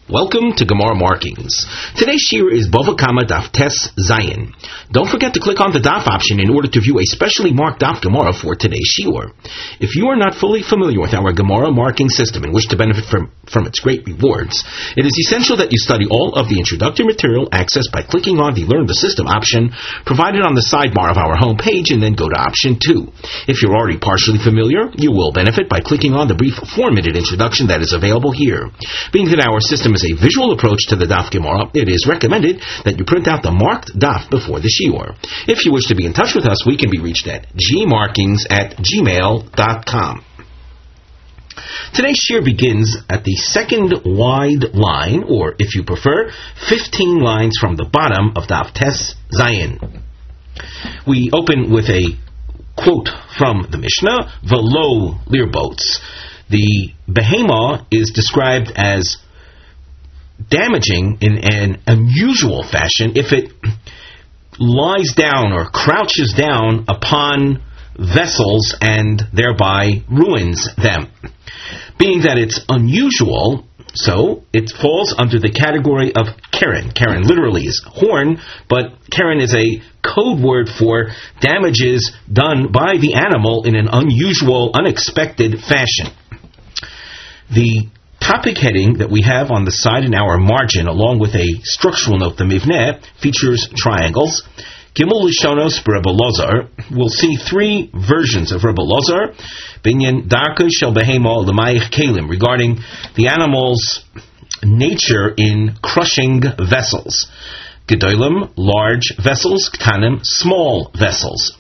Welcome to Gemara Markings. Today's shiur is Bava Kama Daf Tes Zayin. Don't forget to click on the Daf option in order to view a specially marked Daf Gemara for today's shiur. If you are not fully familiar with our Gemara marking system and wish to benefit from its great rewards, it is essential that you study all of the introductory material accessed by clicking on the Learn the System option provided on the sidebar of our homepage and then go to option 2. If you're already partially familiar, you will benefit by clicking on the brief 4-minute introduction that is available here. Being that our system is a visual approach to the Daf Gemara, it is recommended that you print out the marked Daf before the shiur. If you wish to be in touch with us, we can be reached at gmarkings@gmail.com. Today's shiur begins at the second wide line, or if you prefer, 15 lines from the bottom of Daf Tes Zayin. We open with a quote from the Mishnah, V'lo lirbots. The behema is described as damaging in an unusual fashion if it lies down or crouches down upon vessels and thereby ruins them. Being that it's unusual, so it falls under the category of keren. Keren literally is horn, but keren is a code word for damages done by the animal in an unusual, unexpected fashion. The topic heading that we have on the side in our margin, along with a structural note, the Mivneh, features triangles. Gimel Lishonos Rebbe Lazar. We'll see 3 versions of Rebbe Lazar. Binyan Darka Shel Behema L'mayich Kalim, regarding the animal's nature in crushing vessels. Gedolim, large vessels. Ktanim, small vessels.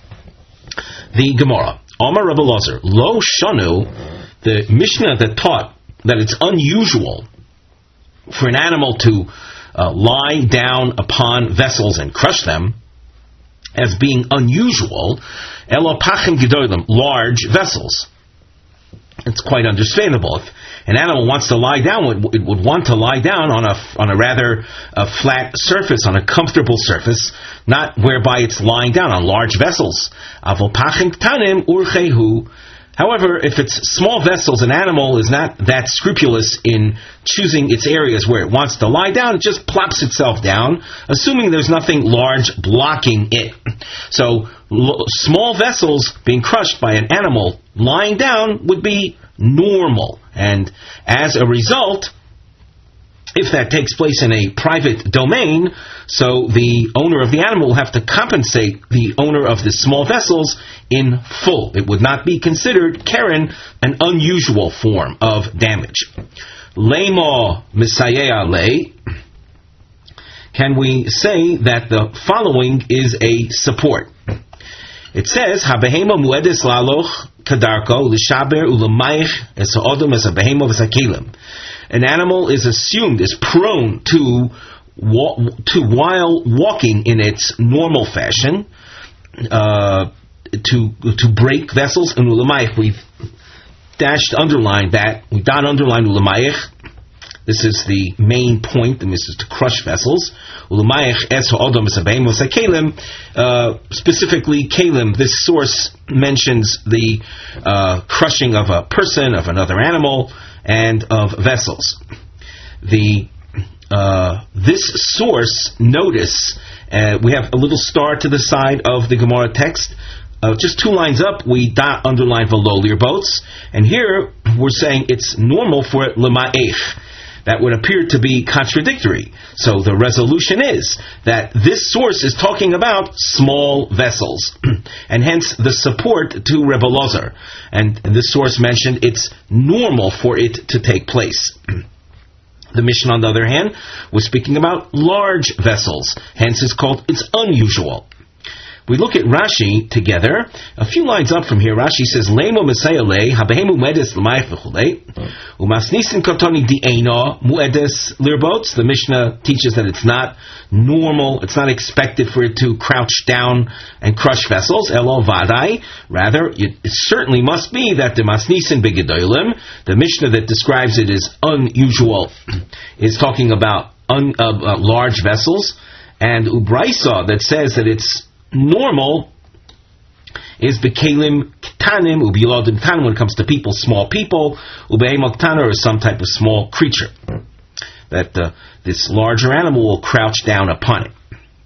The Gemara. Amar Rebbe Lazar. Lo Shanu, the Mishnah that taught that it's unusual for an animal to lie down upon vessels and crush them as being unusual, elo pachim gedolim, large vessels. It's quite understandable. If an animal wants to lie down, it would want to lie down on a rather flat surface, on a comfortable surface, not whereby it's lying down on large vessels. Avol pachim ktanim urchehu. However, if it's small vessels, an animal is not that scrupulous in choosing its areas where it wants to lie down. It just plops itself down, assuming there's nothing large blocking it. So, small vessels being crushed by an animal lying down would be normal. And as a result, if that takes place in a private domain, so the owner of the animal will have to compensate the owner of the small vessels in full. It would not be considered keren, an unusual form of damage. Lema misayea le. Can we say that the following is a support? It says, Habehema muedes laloch kadarko l'shaber u'lemayich es ha'odom es habehema v'sakelim. An animal is assumed, is prone to while walking in its normal fashion, to break vessels. And ulemayich, we've underlined that. We underlined ulemayich. This is the main point. This is to crush vessels. Ulemayich es ha'odom es habehema v'sakelim. Specifically, kalim. This source mentions the crushing of a person, of another animal, and of vessels. This source, notice, we have a little star to the side of the Gemara text. Just 2 lines up, we underline v'lo lirbots, and here we're saying it's normal for it l'ma'ech. That would appear to be contradictory. So the resolution is that this source is talking about small vessels, and hence the support to Rebbe Lazar. And this source mentioned it's normal for it to take place. The Mishnah, on the other hand, was speaking about large vessels, hence it's unusual. We look at Rashi together. A few lines up from here, Rashi says, Lemo Messiah le, habehemu muedes l'mayich v'chulei, umasnisin kotoni di'ena muedes lirbots. The Mishnah teaches that it's not normal, it's not expected for it to crouch down and crush vessels. Elo vadai. Rather, it certainly must be that the masnisin begedolim, the Mishnah that describes it as unusual, is talking about large vessels. And Ubraisa, that says that it's normal, is bekalim ktanim ubilodim ktanim, when it comes to people, small people, ubehema ktana, or some type of small creature. that this larger animal will crouch down upon it.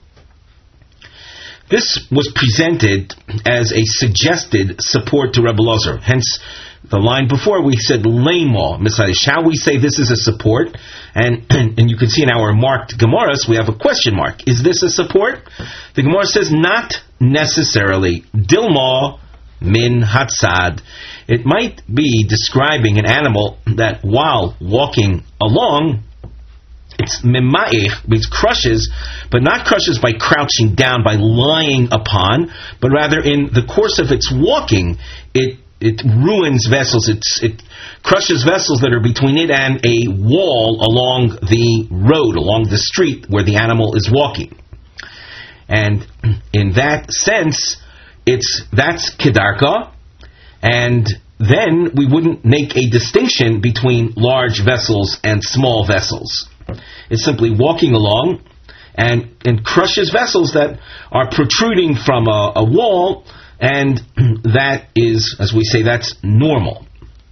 This was presented as a suggested support to Rebbe Elazar. Hence, the line before we said Lema Misadish. Shall we say this is a support? And you can see in our marked Gemaras we have a question mark. Is this a support? The Gemara says not necessarily. Dilma min hatzad. It might be describing an animal that while walking along, it's mima'ich, which crushes, but not crushes by crouching down, by lying upon, but rather in the course of its walking, it ruins vessels, it crushes vessels that are between it and a wall along the road, along the street where the animal is walking. And in that sense, that's kedarka, and then we wouldn't make a distinction between large vessels and small vessels. It's simply walking along and crushes vessels that are protruding from a wall, and that is, as we say, that's normal.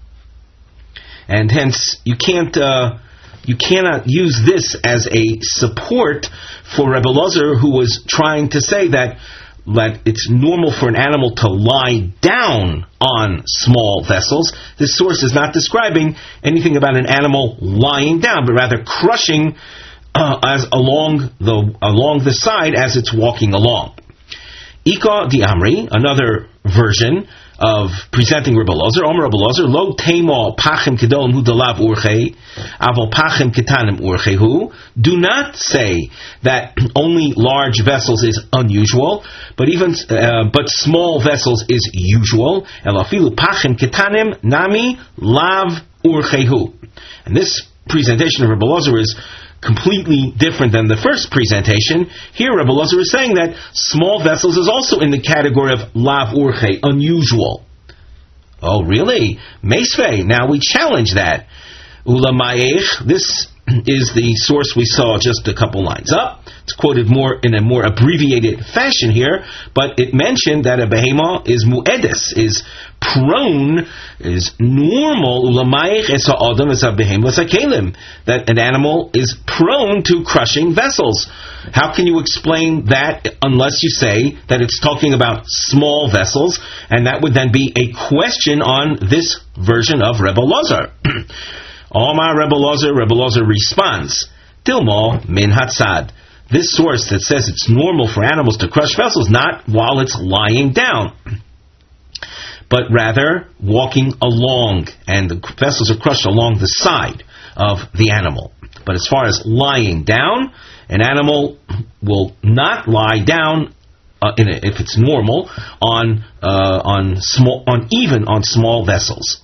And hence, you cannot use this as a support for Rebbe Elazar, who was trying to say that it's normal for an animal to lie down on small vessels. This source is not describing anything about an animal lying down, but rather crushing as along the side as it's walking along. Ika di Amri, another version of presenting Rebbe Elazar, Omer Rebbe Elazar, lo teimo pachim kedolim hu dalav urchei, aval pachim ketanim urchehu. Do not say that only large vessels is unusual, but small vessels is usual. Elafilu pachim ketanim nami lav urchehu. And this presentation of Rebbe Elazar is completely different than the first presentation. Here Rebbe Elazar is saying that small vessels is also in the category of lav urche, unusual. Oh really? Meisvei, now we challenge that. Ula ma'ech, this is the source we saw just a couple lines up. It's quoted in a more abbreviated fashion here, but it mentioned that a behema is mu'edes, is prone, is normal, ulamayich es ha'adam es ha'behema es ha'kelim, that an animal is prone to crushing vessels. How can you explain that unless you say that it's talking about small vessels, and that would then be a question on this version of Rebbe Elazar. Omar Rebbe Elazar responds, Dilma min hatzad. This source that says it's normal for animals to crush vessels, not while it's lying down, but rather walking along, and the vessels are crushed along the side of the animal. But as far as lying down, an animal will not lie down if it's normal on small vessels.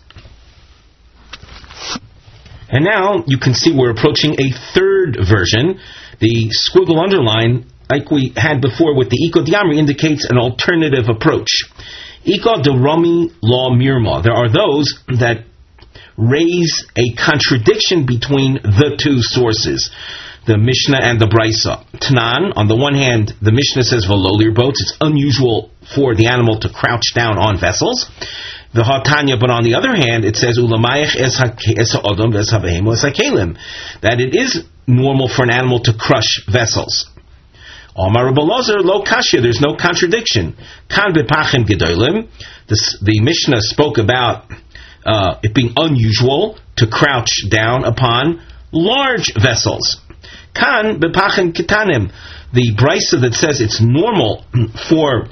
And now you can see we're approaching a third version. The squiggle underline, like we had before with the Iko Diamri, indicates an alternative approach. Iko de Rami law mirma. There are those that raise a contradiction between the two sources, the Mishnah and the Brisa. Tanan, on the one hand, the Mishnah says velolir boats. It's unusual for the animal to crouch down on vessels. The Hatanya, but on the other hand, it says ulamayich es ha'odom es ha'behemo es ha'kelim, that it is normal for an animal to crush vessels. Omar Rebbe Elazar lo kashya, there's no contradiction. Kan bepachim gedolim, the Mishnah spoke about it being unusual to crouch down upon large vessels. Kan bepachim ketanim, the brisa that says it's normal for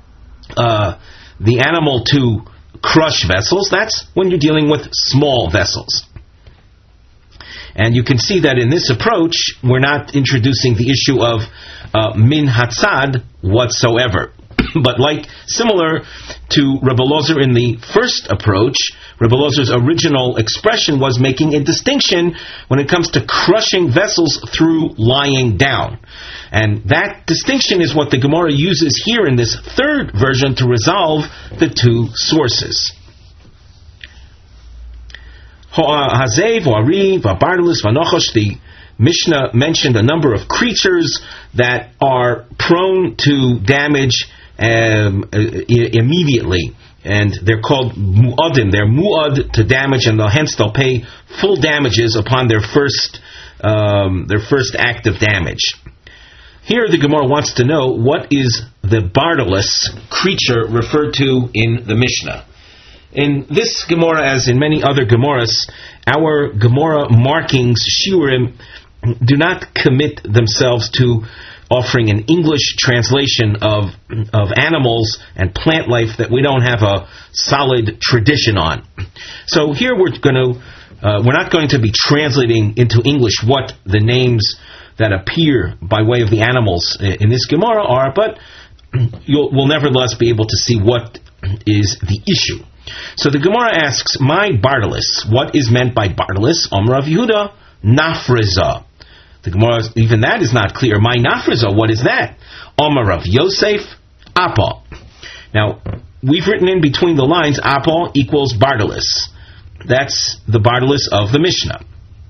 the animal to crush vessels, that's when you're dealing with small vessels. And you can see that in this approach, we're not introducing the issue of min hatzad whatsoever. But similar to Rebbe Elazar in the first approach, Rebbe Elazar's original expression was making a distinction when it comes to crushing vessels through lying down. And that distinction is what the Gemara uses here in this third version to resolve the two sources. The Mishnah mentioned a number of creatures that are prone to damage immediately and they're called mu'adim. They're mu'ad to damage, and hence they'll pay full damages upon their first act of damage. Here the Gemara wants to know, what is the bartless creature referred to in the Mishnah? In this Gemara, as in many other Gemaras, our Gemara markings, shiurim, do not commit themselves to offering an English translation of animals and plant life that we don't have a solid tradition on. So here we're not going to be translating into English what the names that appear by way of the animals in this Gemara are, but we'll nevertheless be able to see what is the issue. So the Gemara asks, my bartless, what is meant by bartless? Omer Rav Yehuda, nafriza. The Gemara, even that is not clear. My nafriza, what is that? Omer Rav Yosef, apa. Now, we've written in between the lines, apa equals bartless. That's the bartless of the Mishnah.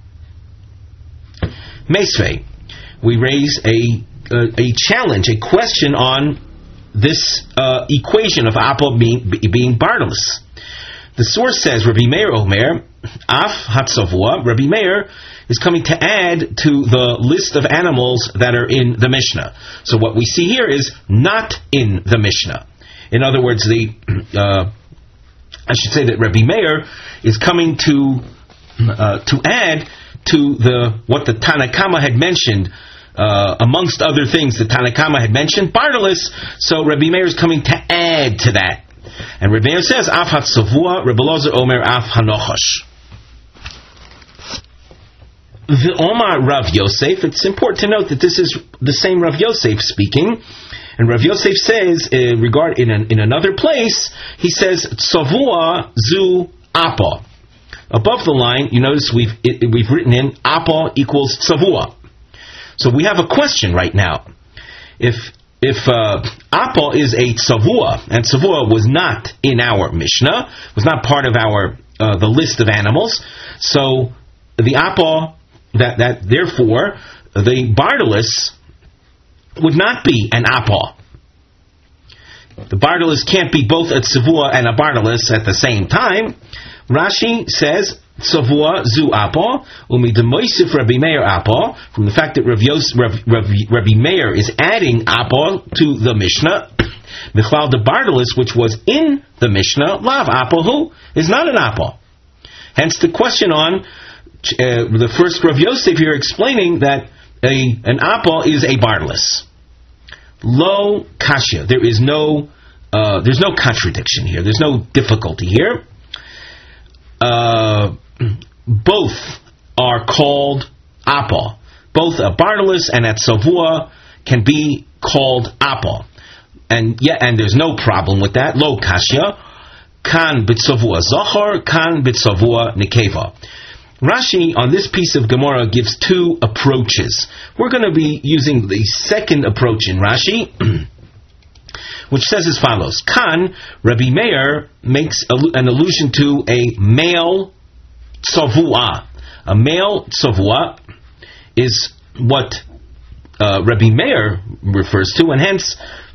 Meisvei, we raise a challenge, a question on this equation of apa being bartless. The source says, Rabbi Meir Omer, Af Hatzavua, Rabbi Meir is coming to add to the list of animals that are in the Mishnah. So what we see here is not in the Mishnah. In other words, I should say that Rabbi Meir is coming to add to what the Tanakama had mentioned. Amongst other things, the Tanakama had mentioned bartless, so Rabbi Meir is coming to add to that. And Rabbi Meir says, Af Hatzavua, Rabbi Elazar Omer, Af Hanochash. The Omar Rav Yosef, it's important to note that this is the same Rav Yosef speaking. And Rav Yosef says, in another place, he says, Tzavua zu apa. Above the line, you notice we've written in apa equals tzavua. So we have a question right now. If apa is a tzavua, and tzavua was not in our Mishnah, was not part of our the list of animals, so the apa, that therefore the bartless would not be an apa. The bartless can't be both a tzavua and a bartless at the same time. Rashi says, Tzavua zu apa, umidemoisif Rabbi Meir apa, from the fact that Rabbi Meir is adding apa to the Mishnah, Michlal the bartless, which was in the Mishnah, lav apahu, is not an apa. Hence the question on the first Rav Yosef here explaining that an apa is a bartless. Lo kasha, there's no contradiction here. There's no difficulty here. Both are called apa. Both a bartless and a tzavua can be called apa, and there's no problem with that. Lo kasha, kan b'tzavua zachar, kan b'tzavua nekeva. Rashi on this piece of Gemara gives two approaches. We're going to be using the second approach in Rashi, which says as follows. Kan, Rabbi Meir makes an allusion to a male tzavua. A male tzavua is what Rabbi Meir refers to, and hence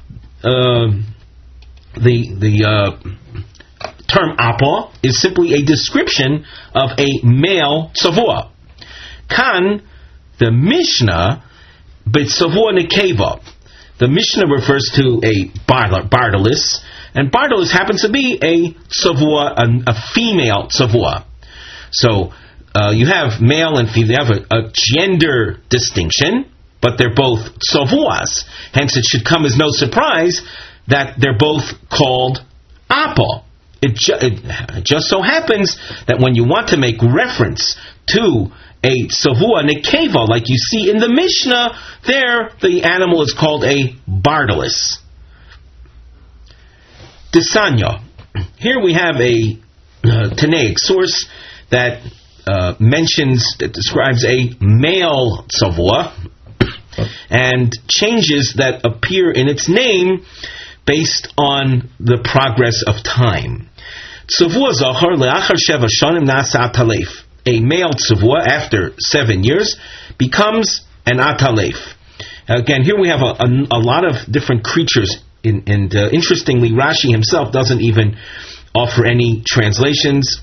the term apa is simply a description of a male tzavua. Kan, the Mishnah, b'tzavua nekeva. The Mishnah refers to a bartless, and bartless happens to be a tzavua, a female tzavua. So you have male and female, you have a gender distinction, but they're both tzavuas. Hence it should come as no surprise that they're both called apa. It just so happens that when you want to make reference to a tzavua nekeva, like you see in the Mishnah, there the animal is called a bartless. Desanya. Here we have a Tanaic source that describes a male tzavua, and changes that appear in its name based on the progress of time. Tzavua zachar le'achar sheva shanim nasa atalef. A male tzavua, after 7 years, becomes an atalef. Again, here we have a lot of different creatures interestingly, Rashi himself doesn't even offer any translations.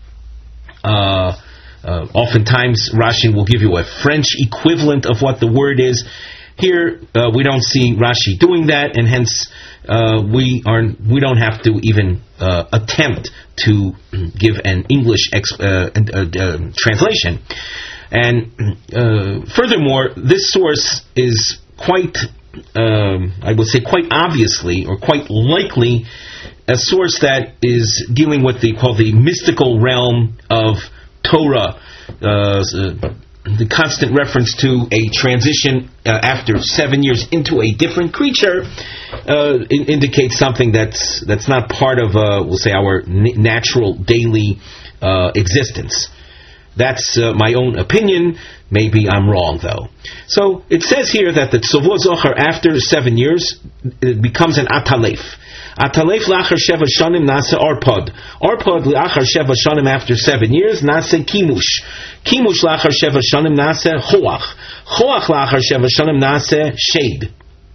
Oftentimes, Rashi will give you a French equivalent of what the word is. Here, we don't see Rashi doing that, and hence we don't have to even attempt to give an English translation. And furthermore, this source is quite, I would say, quite obviously or quite likely a source that is dealing with the mystical realm of Torah. The constant reference to a transition after 7 years into a different creature indicates something that's not part of, we'll say, our natural daily existence. That's my own opinion. Maybe I'm wrong, though. So it says here that the Tzavua Zohar, after 7 years, it becomes an Atalef. Atalef lachar sheva shanim nase arpad. Arpad lachar sheva shanim, after 7 years, nase kimush. Kimush lachar sheva shanim nase choach. Choach lachar sheva shanim nase shade.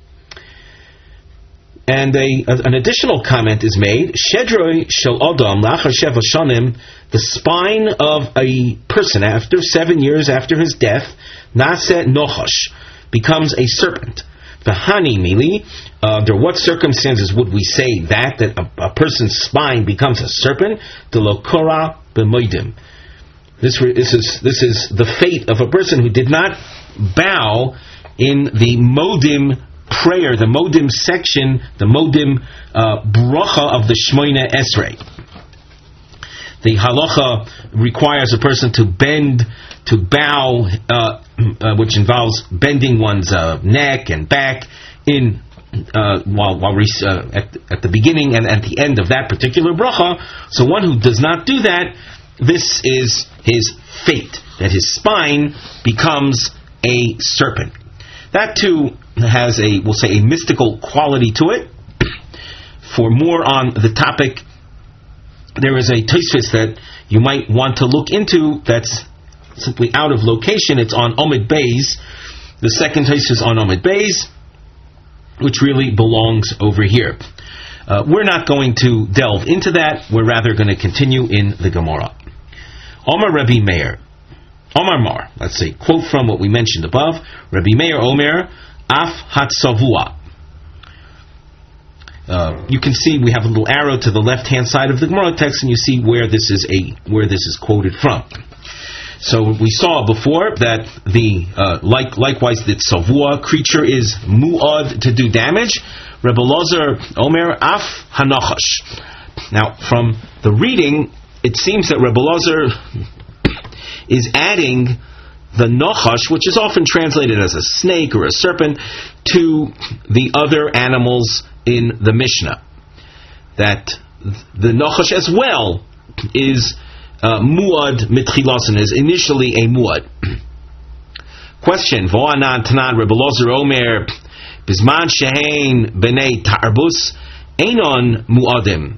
And an additional comment is made: Shedroi shel Adam lachar sheva shanim, the spine of a person after 7 years after his death, nase nochash, becomes a serpent. V'hani mili, under what circumstances would we say that a person's spine becomes a serpent? The lokora b'moidim. This is the fate of a person who did not bow in the modim prayer, the modim section, the modim bracha of the Shmoyne Esrei. The halacha requires a person to bow, which involves bending one's neck and back in while at the beginning and at the end of that particular bracha. So one who does not do that, this is his fate, that his spine becomes a serpent. That too has a mystical quality to it. For more on the topic, there is a Tosfos that you might want to look into that's simply out of location. It's on Omid Beis. The second Tosfos on Omid Beis, which really belongs over here. We're not going to delve into that. We're rather going to continue in the Gemara. Omar Rabbi Meir. Omar Mar. Let's see. Quote from what we mentioned above. Rabbi Meir Omer, Af Hatzavua. You can see we have a little arrow to the left-hand side of the Gemara text, and you see where this is quoted from. So we saw before that likewise the tzavua creature is mu'ad to do damage. Rebbe Lozer Omer Af Hanachash. Now from the reading, it seems that Rebbe Lozer is adding the nochash, which is often translated as a snake or a serpent, to the other animals in the Mishnah. That the nochash as well is muad mitchilasan, is initially a muad. Question: V'anan tanan Rebbe Lozer Omer bisman shehein b'nei tarbus einon muadim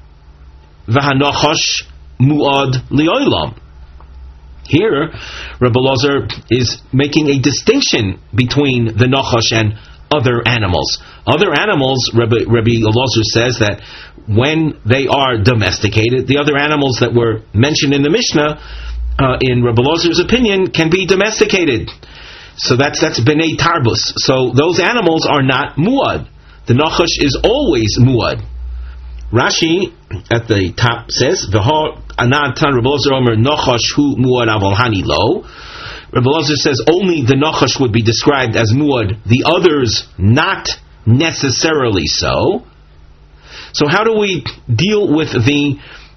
v'hanochash muad liolam. Here, Rebbe Lozer is making a distinction between the nochash and other animals. Other animals, Rebbe Lozer says that when they are domesticated, the other animals that were mentioned in the Mishnah, in Rebbe Lozer's opinion, can be domesticated. So that's b'nei tarbus. So those animals are not muad. The nochash is always muad. Rashi at the top says, Anatan Rebbe Lozer Omer nochash hu muad avol hani lo. Rebbe Lozer says only the nochash would be described as muad, the others not necessarily so. So how do we deal with the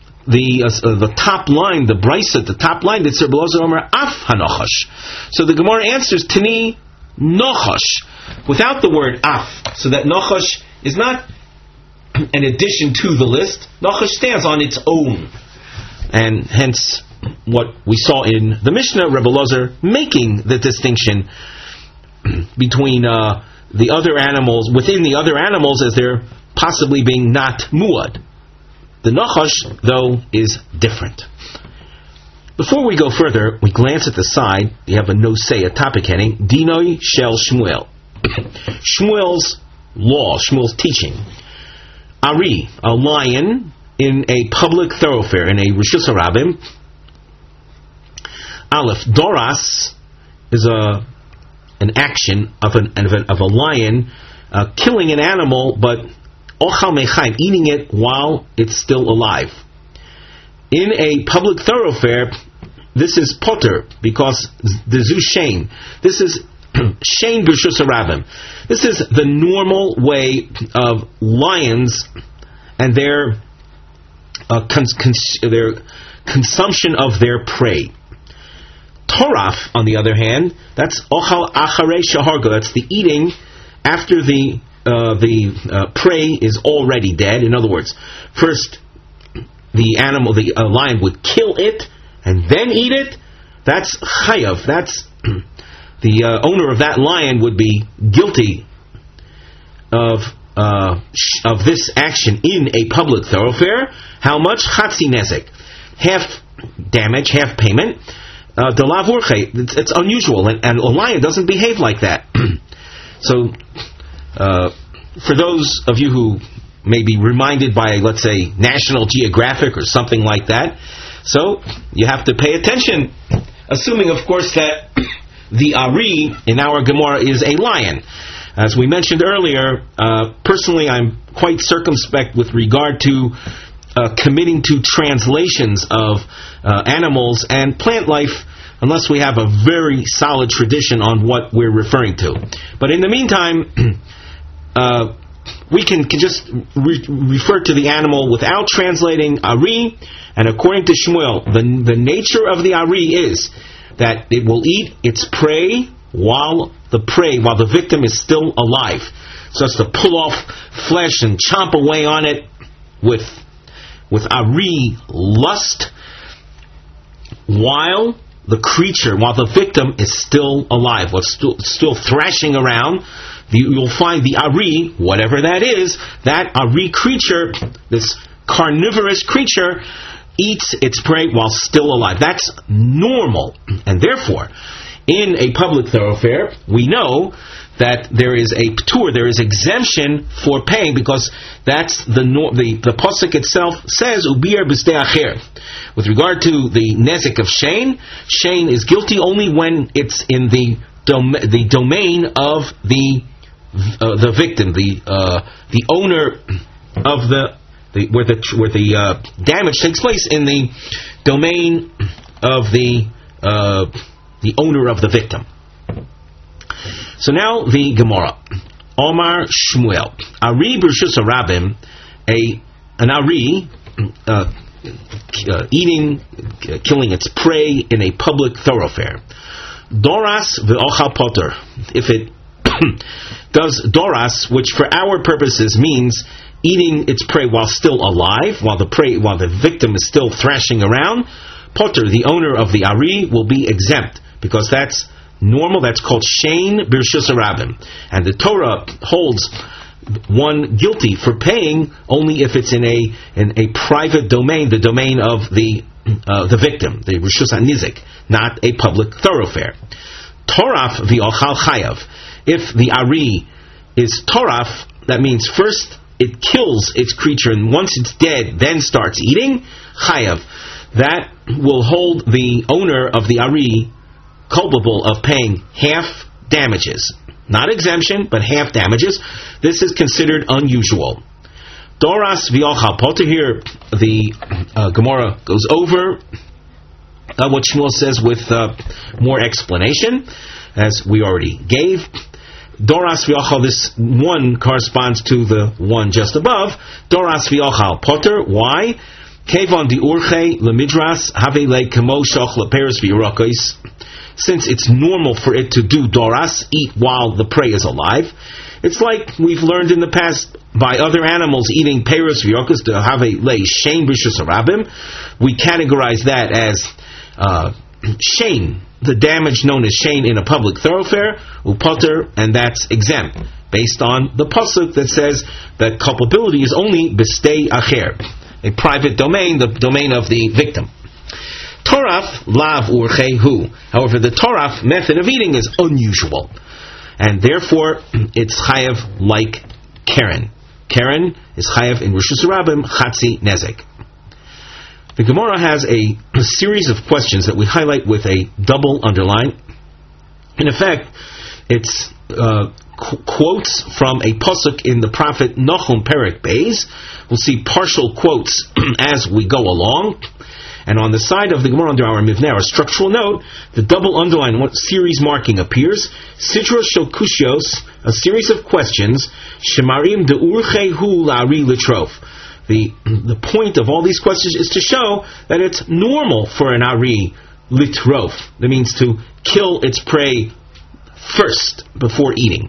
top line, the brisa, the top line that Rebbe Lozer Omer af hanochash? So the Gemara answers tani nochash without the word af, so that nochash is not an addition to the list. Nochash stands on its own, and hence what we saw in the Mishnah, Rebbe Lozer making the distinction between the other animals, within the other animals, as they're possibly being not muad. The nochash, though, is different. Before we go further, we glance at the side. You have a no-say, a topic heading, Dinoi Shel Shmuel. Shmuel's law, Shmuel's teaching. Ari, a lion in a public thoroughfare, in a Rishus HaRabim. Aleph, Doras is an action of a lion killing an animal, but Ochal Mechaim, eating it while it's still alive. In a public thoroughfare, this is potter, because the zu shein. This is shein b'rshus harabim. This is the normal way of lions and their consumption of their prey. Toraf, on the other hand, that's ochal acharei shahargo. That's the eating after the prey is already dead. In other words, first the animal, the lion would kill it and then eat it. That's chayav. That's the owner of that lion would be guilty of this action in a public thoroughfare. How much? Chatzi nezek, half damage, half payment. It's unusual, and a lion doesn't behave like that. So, for those of you who may be reminded by, let's say, National Geographic or something like that, so you have to pay attention, assuming, of course, that the Ari in our Gemara is a lion. As we mentioned earlier, personally, I'm quite circumspect with regard to committing to translations of animals and plant life unless we have a very solid tradition on what we're referring to. But in the meantime, we can just refer to the animal without translating Ari, and according to Shmuel, the nature of the Ari is that it will eat its prey while the victim is still alive. So it's to pull off flesh and chomp away on it with Ari lust while the victim is still alive, or still thrashing around. You'll find the Ari, whatever that is, that Ari creature, this carnivorous creature, eats its prey while still alive. That's normal. And therefore, in a public thoroughfare, we know that there is a ptur, there is exemption for paying, because that's the pasuk itself says ubir b'sdei acher. With regard to the nezek of shein is guilty only when it's in the domain of the victim, the owner of where the damage takes place, in the domain of the owner of the victim. So now the Gemara. Omar Shmuel. Ari b'rshus harabim, an Ari killing its prey in a public thoroughfare. Doras v'ochal potter. If it does doras, which for our purposes means eating its prey while still alive, while the victim is still thrashing around, potter, the owner of the Ari, will be exempt, because that's normal. That's called shein b'rshus harabim, and the Torah holds one guilty for paying only if it's in a private domain, the domain of the victim, the rishus hanizik, not a public thoroughfare. Toraf v'ochal chayav. If the Ari is toraf, that means first it kills its creature, and once it's dead, then starts eating. Chayav. That will hold the owner of the Ari culpable of paying half damages. Not exemption, but half damages. This is considered unusual. Doras v'ochal potter. Here the Gemara goes over what Shmuel says with more explanation, as we already gave. Doras v'ochal, this one corresponds to the one just above. Doras v'ochal potter. Why? Kevon di urche lemidras have le kamo shoch leperes v'yirokos. Since it's normal for it to do doras, eat while the prey is alive, it's like we've learned in the past by other animals eating peros v'yirokos to have a lay shein b'rshus harabim. We categorize that as shein, the damage known as shein in a public thoroughfare, upotter, and that's exempt, based on the pasuk that says that culpability is only b'stei acher, a private domain, the domain of the victim. Toraf lav urchehu. However, the toraf method of eating is unusual, and therefore it's chayav like Keren. Keren is chayav in Rishus Rabim Chatzi Nezek. The Gemara has a series of questions that we highlight with a double underline. In effect, it's quotes from a pasuk in the prophet Nahum Perek Beis. We'll see partial quotes as we go along. And on the side of the Gemara under our Mivneh, our structural note, the double underline series marking appears. Sidra Shel Kushios, a series of questions. Shemarim de'urchehu la'ari litrof. The point of all these questions is to show that it's normal for an ari litrof. That means to kill its prey first before eating.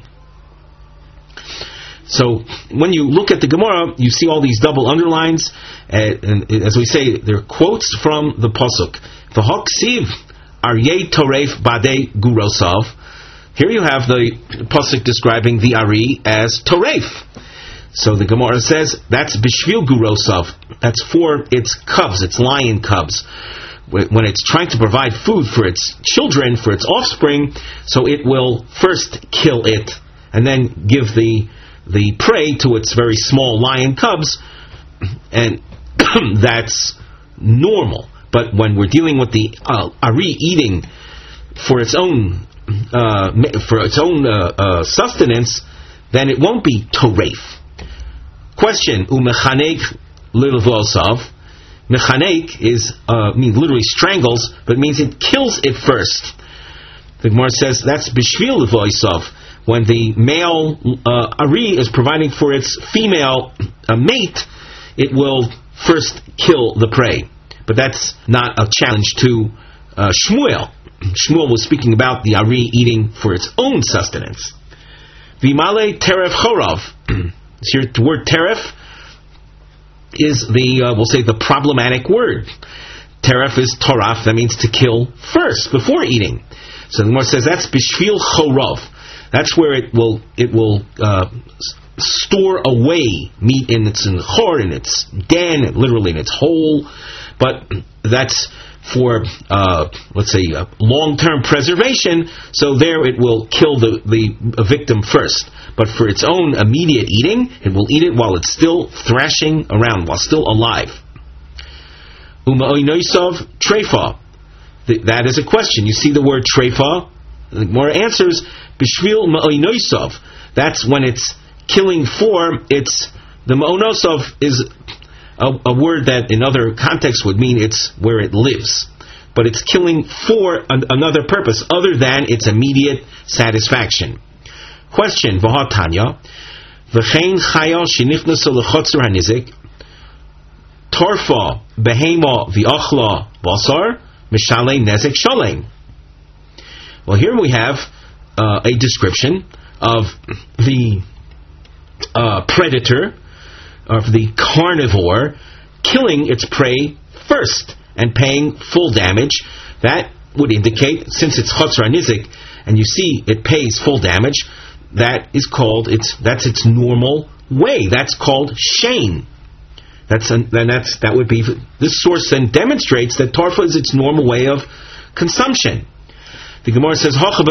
So when you look at the Gemara, you see all these double underlines, and as we say, they're quotes from the pasuk. V'hoksiv aryeh toref badei gurosav. Here you have the pasuk describing the ari as toref. So the Gemara says that's bishvil gurosav. That's for its cubs, its lion cubs. When it's trying to provide food for its children, for its offspring, so it will first kill it and then give the prey to its very small lion cubs, and that's normal. But when we're dealing with the ari eating for its own sustenance, then it won't be toref. Question: Umechanek lilvosav. Mechanek means literally strangles, but means it kills it first. The Gemara says that's bishvil lilvosav. When the male ari is providing for its female mate, it will first kill the prey. But that's not a challenge to Shmuel. Shmuel was speaking about the ari eating for its own sustenance. Vimale teref chorav. Here, the word teref is we'll say the problematic word. Teref is toraf, that means to kill first, before eating. So the Gemara says that's bishvil chorav. That's where it will store away meat in its chor, in its den, literally in its hole. But that's for let's say long-term preservation. So there it will kill the victim first. But for its own immediate eating, it will eat it while it's still thrashing around, while still alive. Uma'oinoisov treifa. That is a question. You see the word treifa. The Gemara answers bishvil ma'oinosav. That's when it's killing for its. The ma'onosav is a word that in other contexts would mean it's where it lives, but it's killing for another purpose other than its immediate satisfaction. Question: V'hatanya v'chein chaya shenichnaso lechotzer hanizik torfa behema v'achla basar mishalei nezek shalem. Well, here we have a description of the predator, of the carnivore, killing its prey first and paying full damage. That would indicate, since it's Chotzer HaNizik, and you see it pays full damage, that is called that's its normal way. That's called shein. That would be, this source then demonstrates that torfa is its normal way of consumption. The Gemara says,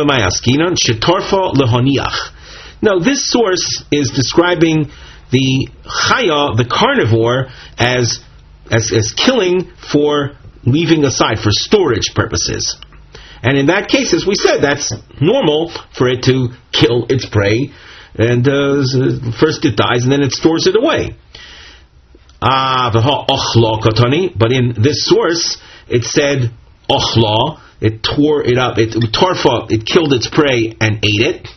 no, this source is describing the chaya, the carnivore, as killing for leaving aside, for storage purposes. And in that case, as we said, that's normal for it to kill its prey, and first it dies and then it stores it away. But in this source, it said, ochla, it tore it up, it killed its prey and ate it.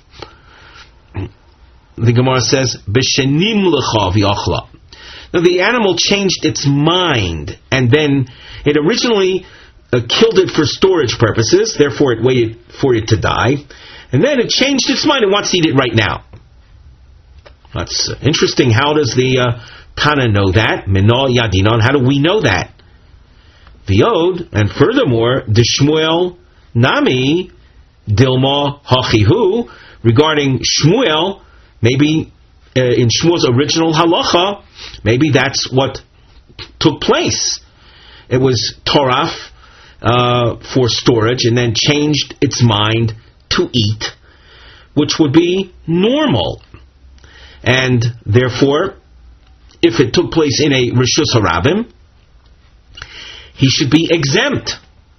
The Gemara says, B'shenim lecha v'achla. Now the animal changed its mind, and then it originally killed it for storage purposes, therefore it waited for it to die, and then it changed its mind and wants to eat it right now. That's interesting. How does the Tana know that? Mino yadinon, how do we know that? V'yod, and furthermore, D'Shmuel nami dilma hachihu, regarding Shmuel, maybe in Shmuel's original halacha, maybe that's what took place. It was toraf for storage, and then changed its mind to eat, which would be normal. and therefore, if it took place in a Rishus HaRabim, he should be exempt.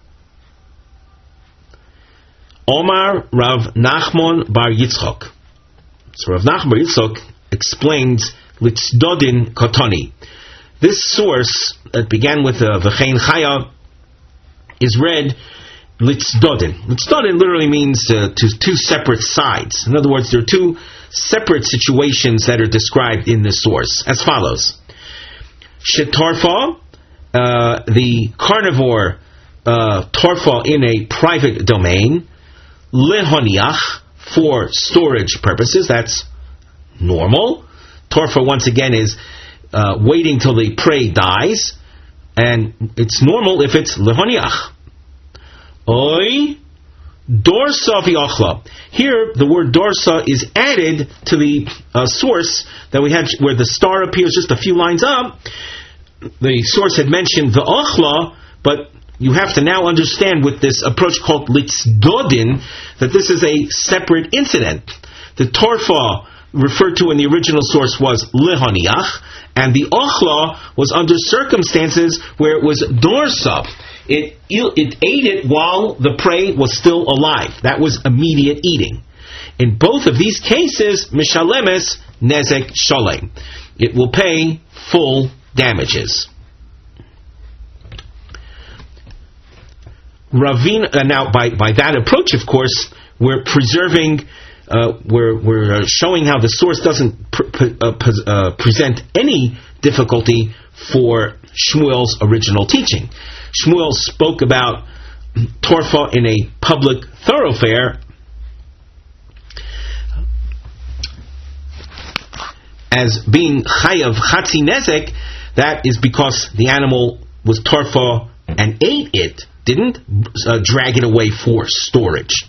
Omar Rav Nachman Bar Yitzchok. So Rav Nachman Bar Yitzchok explains Litzdodin Kotoni. This source that began with V'chein Chaya is read Litzdodin. Litzdodin literally means two separate sides. In other words, there are two separate situations that are described in this source as follows. Shetarfa, the carnivore torfa in a private domain, lehoniach, for storage purposes, that's normal. Torfa, once again, is waiting till the prey dies, and it's normal if it's lehoniach. Oi, dorsa v'achla. Here, the word dorsa is added to the source that we had, where the star appears just a few lines up. The source had mentioned the achla, but you have to now understand with this approach called litzdodin that this is a separate incident. The torfa referred to in the original source was lehaniach, and the achla was under circumstances where it was dorsa. It ate it while the prey was still alive. That was immediate eating. In both of these cases, mishalemes nezek shalem. It will pay full damages. Ravina, now by that approach, of course, we're preserving, we're showing how the source doesn't present any difficulty for Shmuel's original teaching. Shmuel spoke about torfa in a public thoroughfare as being chayav chatzi nezek. That is because the animal was torfa and ate it, didn't drag it away for storage.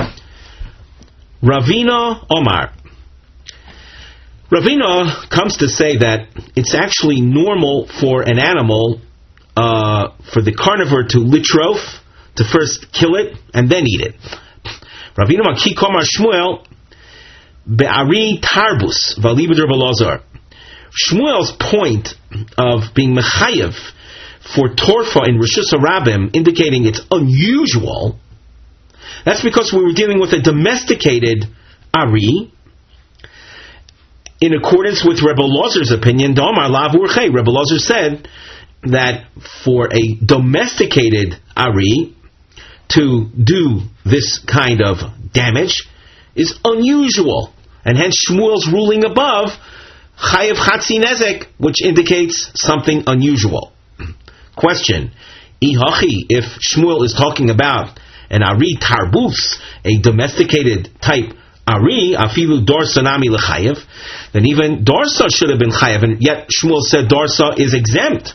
Ravina Omar. Ravina comes to say that it's actually normal for an animal, for the carnivore to litrof, to first kill it and then eat it. Ravina Maki Komar Shmuel Be'ari Tarbus Valibeder Belazar. Shmuel's point of being mechayev for torfa in Rishus HaRabim, indicating it's unusual, that's because we were dealing with a domesticated ari. In accordance with Rebbe Lozer's opinion, Domar Lav Urchei, Rebbe Lozer said that for a domesticated ari to do this kind of damage is unusual, and hence Shmuel's ruling above chayav chatzi nezek, which indicates something unusual. Question: Ihachi, if Shmuel is talking about an ari tarbus, a domesticated type ari, afilu dorsa nami lechayev, then even dorsa should have been chayev, and yet Shmuel said dorsa is exempt.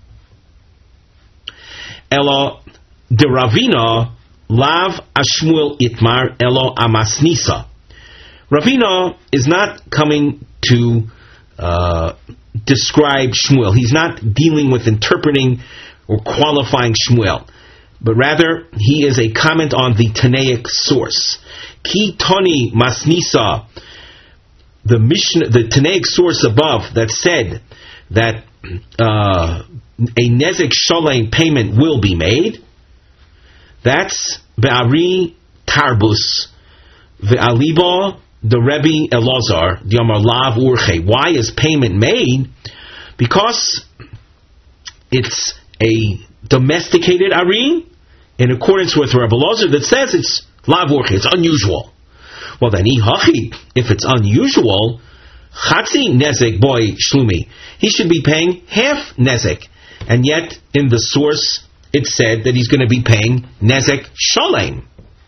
Elo de Ravina lav ashmuel itmar elo amasnisa. Ravina is not coming to describe Shmuel. He's not dealing with interpreting or qualifying Shmuel, but rather he is a comment on the Tanaic source. Ki Toni Masnisa, the Mishnah, the Tanaic source above that said that a Nezek Shalem payment will be made. That's Be'ari Tarbus Ve'aliba the Rebbe Elazar, the Amar Lav Urche. Why is payment made? Because it's a domesticated ari, in accordance with Rebbe Elazar, that says it's Lav Urche, it's unusual. Well then, if it's unusual, Chatzi Nezek boy Shlumi, he should be paying half Nezek. And yet, in the source, it said that he's going to be paying Nezek Shalem.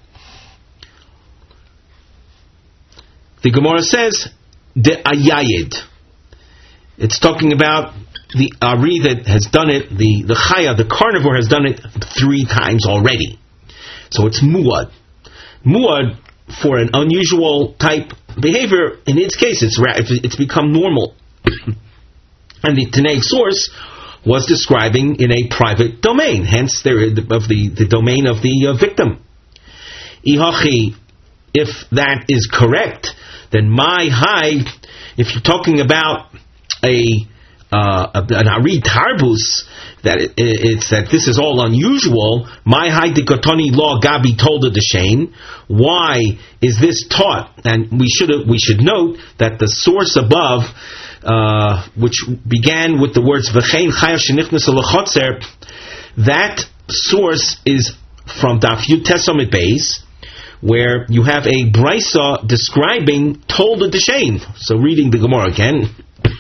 The Gemara says, de ayayid. It's talking about the ari that has done it, the chaya, the carnivore has done it 3 times already. So it's muad. Muad, for an unusual type behavior, in its case, it's become normal. And the Tanaic source was describing in a private domain, hence the domain of the victim. Ihachi, if that is correct, then my high, if you're talking about an Ari Tarbus, that it's that this is all unusual. My high dikotoni law gabi told the Shane. Why is this taught? And we should note that the source above, which began with the words v'chein chaya shenichnas l'chotzer, that source is from Daf Yud Tesomit Beis, where you have a brisa describing told the Shane. So reading the Gemara again.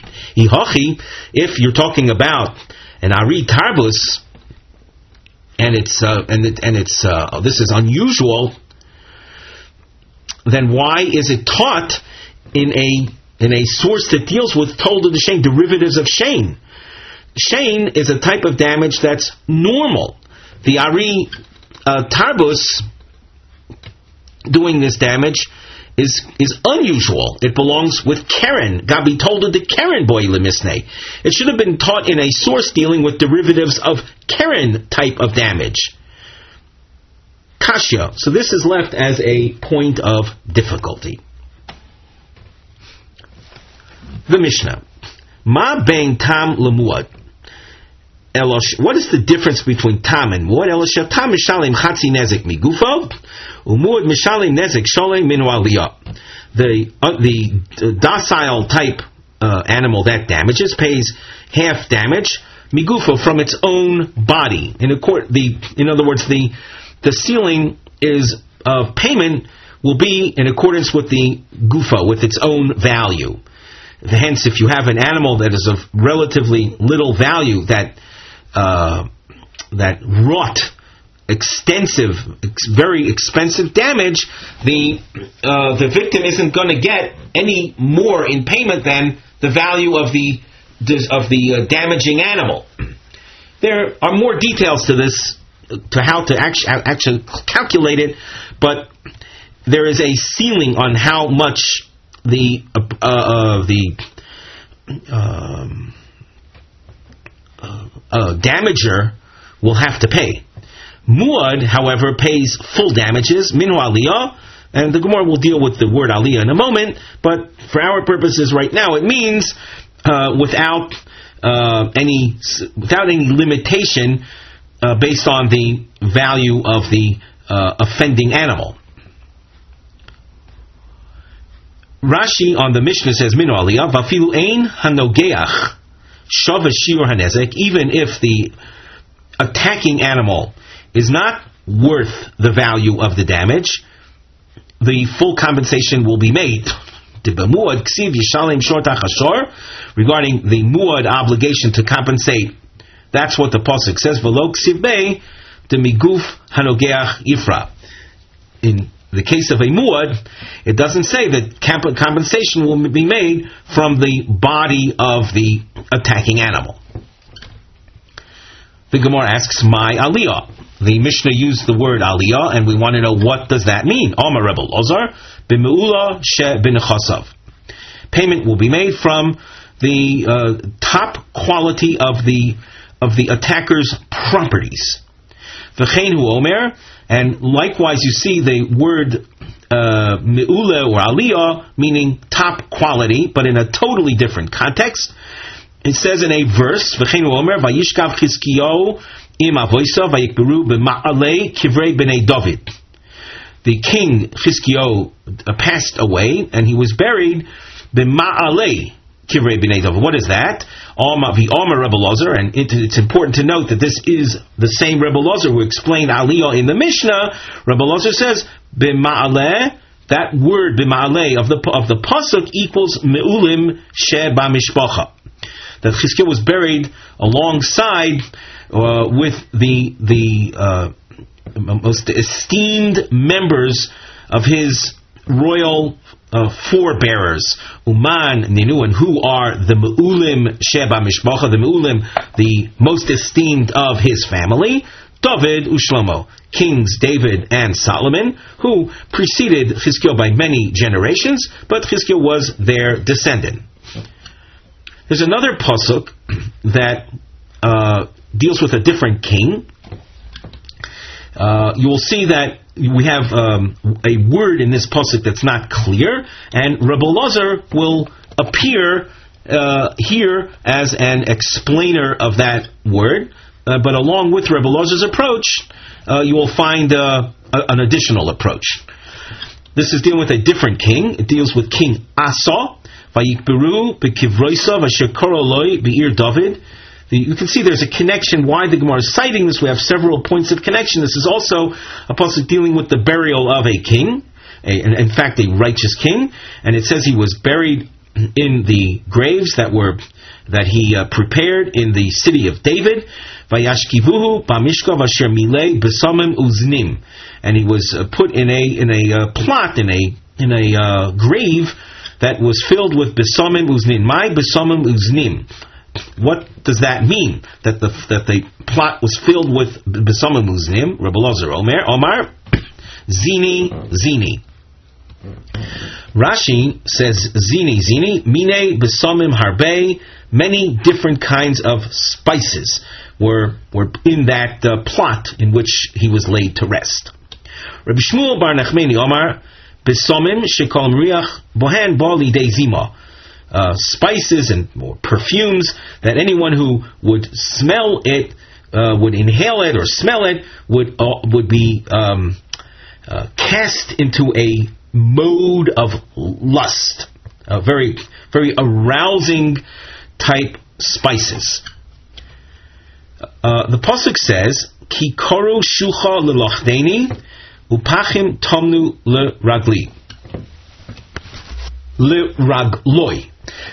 If you're talking about an Ari Tarbus, and it's this is unusual, then why is it taught in a source that deals with told of the Shane, derivatives of Shane? Shane is a type of damage that's normal. The Ari Tarbus doing this damage is unusual. It belongs with Keren. Gabi told the Keren boy lemisne. It should have been taught in a source dealing with derivatives of Keren type of damage. Kashya. So this is left as a point of difficulty. The Mishnah. Ma ben tam lemuad. What is the difference between tam and muad? Elosha tam mishalim chatzi nezik migufo, umuad mishalim nezik sholem minu aliyah. The docile type animal that damages pays half damage migufo from its own body. In other words, the ceiling is payment will be in accordance with the gufa, with its own value. Hence, if you have an animal that is of relatively little value that wrought extensive, very expensive damage, the victim isn't going to get any more in payment than the value of the damaging animal. There are more details to this, to how to actually calculate it, but there is a ceiling on how much the damager will have to pay. Muad, however, pays full damages, minu aliyah, and the Gemara will deal with the word aliyah in a moment, but for our purposes right now, it means without any limitation based on the value of the offending animal. Rashi on the Mishnah says, minu aliyah, vafilu ein hanogeach shav shiur hanezek, even if the attacking animal is not worth the value of the damage, the full compensation will be made. Regarding the muad obligation to compensate, that's what the pasuk says. In the case of a muad, it doesn't say that compensation will be made from the body of the attacking animal. The Gemara asks, my aliyah. The Mishnah used the word aliyah, and we want to know, what does that mean? Amar Rebbe Elazar, b'me'ula she b'nechasav. Payment will be made from the top quality of the attacker's properties. V'chein hu omer, and likewise you see the word me'ula or aliyah meaning top quality, but in a totally different context. It says in a verse, v'chein hu omer, vayishkav Chizkiyahu im avoisa vayikberu b'ma'alei kivrei b'nei David. The king Chizkiyahu passed away, and he was buried b'ma'alei kivrei b'nei David. What is that? V'omer Rebbe Elazar, and it's important to note that this is the same Rebbe Elazar who explained aliyah in the Mishnah. Rebbe Elazar says b'ma'alei. That word b'ma'alei of the pasuk equals me'ulim she b'mishpacha. That Chizkiyahu was buried alongside with the most esteemed members of his royal forebearers, Uman, Ninu, and who are the Me'ulim Sheba Mishpacha, the Me'ulim, the most esteemed of his family, David Ushlomo, kings David and Solomon, who preceded Chizkiyahu by many generations, but Chizkiyahu was their descendant. There's another pasuk that deals with a different king. You will see that we have a word in this pasuk that's not clear, and Rebbe Elazar will appear here as an explainer of that word. But along with Rebbe Elazar's approach, you will find an additional approach. This is dealing with a different king. It deals with King Asa. Vayikberu b'kivroisa v'shekoro loi b'ir David. You can see there's a connection. Why the Gemara is citing this? We have several points of connection. This is also a pasuk dealing with the burial of a king, in fact, a righteous king. And it says he was buried in the graves that he prepared in the city of David. Vayashkivuhu b'mishkav asher milei b'samim uznim. And he was put in a plot in a grave that was filled with besamim uznim. My besamim uznim. What does that mean? That the plot was filled with besamim uznim. Rebbe Elazar Omar zini. Rashi says zini mine besamim harbe. Many different kinds of spices were in that plot in which he was laid to rest. Rabbi Shmuel bar Nachmani Omar besamim shekolam riach bohan bali de zima. Spices and perfumes that anyone who would smell it, would inhale it or smell it, would be cast into a mode of lust, very very arousing type spices. The pasuk says, "Ki koru shucha lelachdeni upachim tomnu leragli leragloi."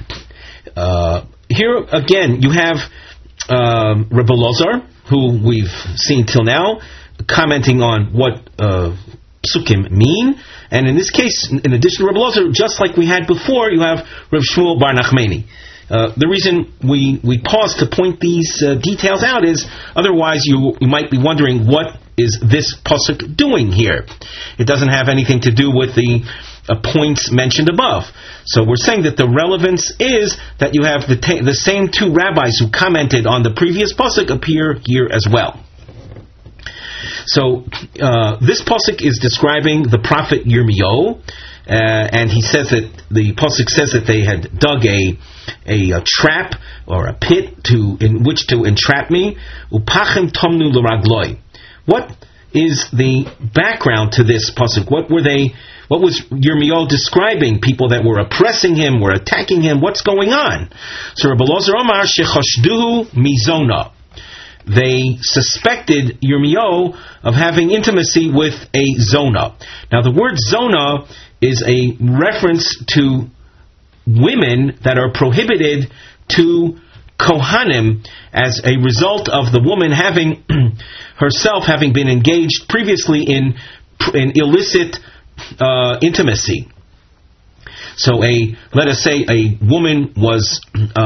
Here again, you have Rebbe Elazar, who we've seen till now, commenting on what psukim mean, and in this case, in addition to Rebbe Elazar, just like we had before, you have Reb Shmuel bar Nachmani. The reason we pause to point these details out is otherwise you might be wondering, what is this pasuk doing here? It doesn't have anything to do with the points mentioned above. So we're saying that the relevance is that you have the same two rabbis who commented on the previous pasuk appear here as well. So this pasuk is describing the prophet Yirmiyahu, and he says that the pasuk says that they had dug a trap or a pit in which to entrap me. Upachim tomnu l'ragloi. What is the background to this pasuk? What was Yirmiyahu describing? People that were oppressing him, were attacking him. What's going on? So Rebbe Elazar Omar shechashduhu mizona. They suspected Yirmiyahu of having intimacy with a zona. Now the word zona is a reference to women that are prohibited to Kohanim as a result of the woman having herself having been engaged previously in illicit intimacy. So let us say a woman was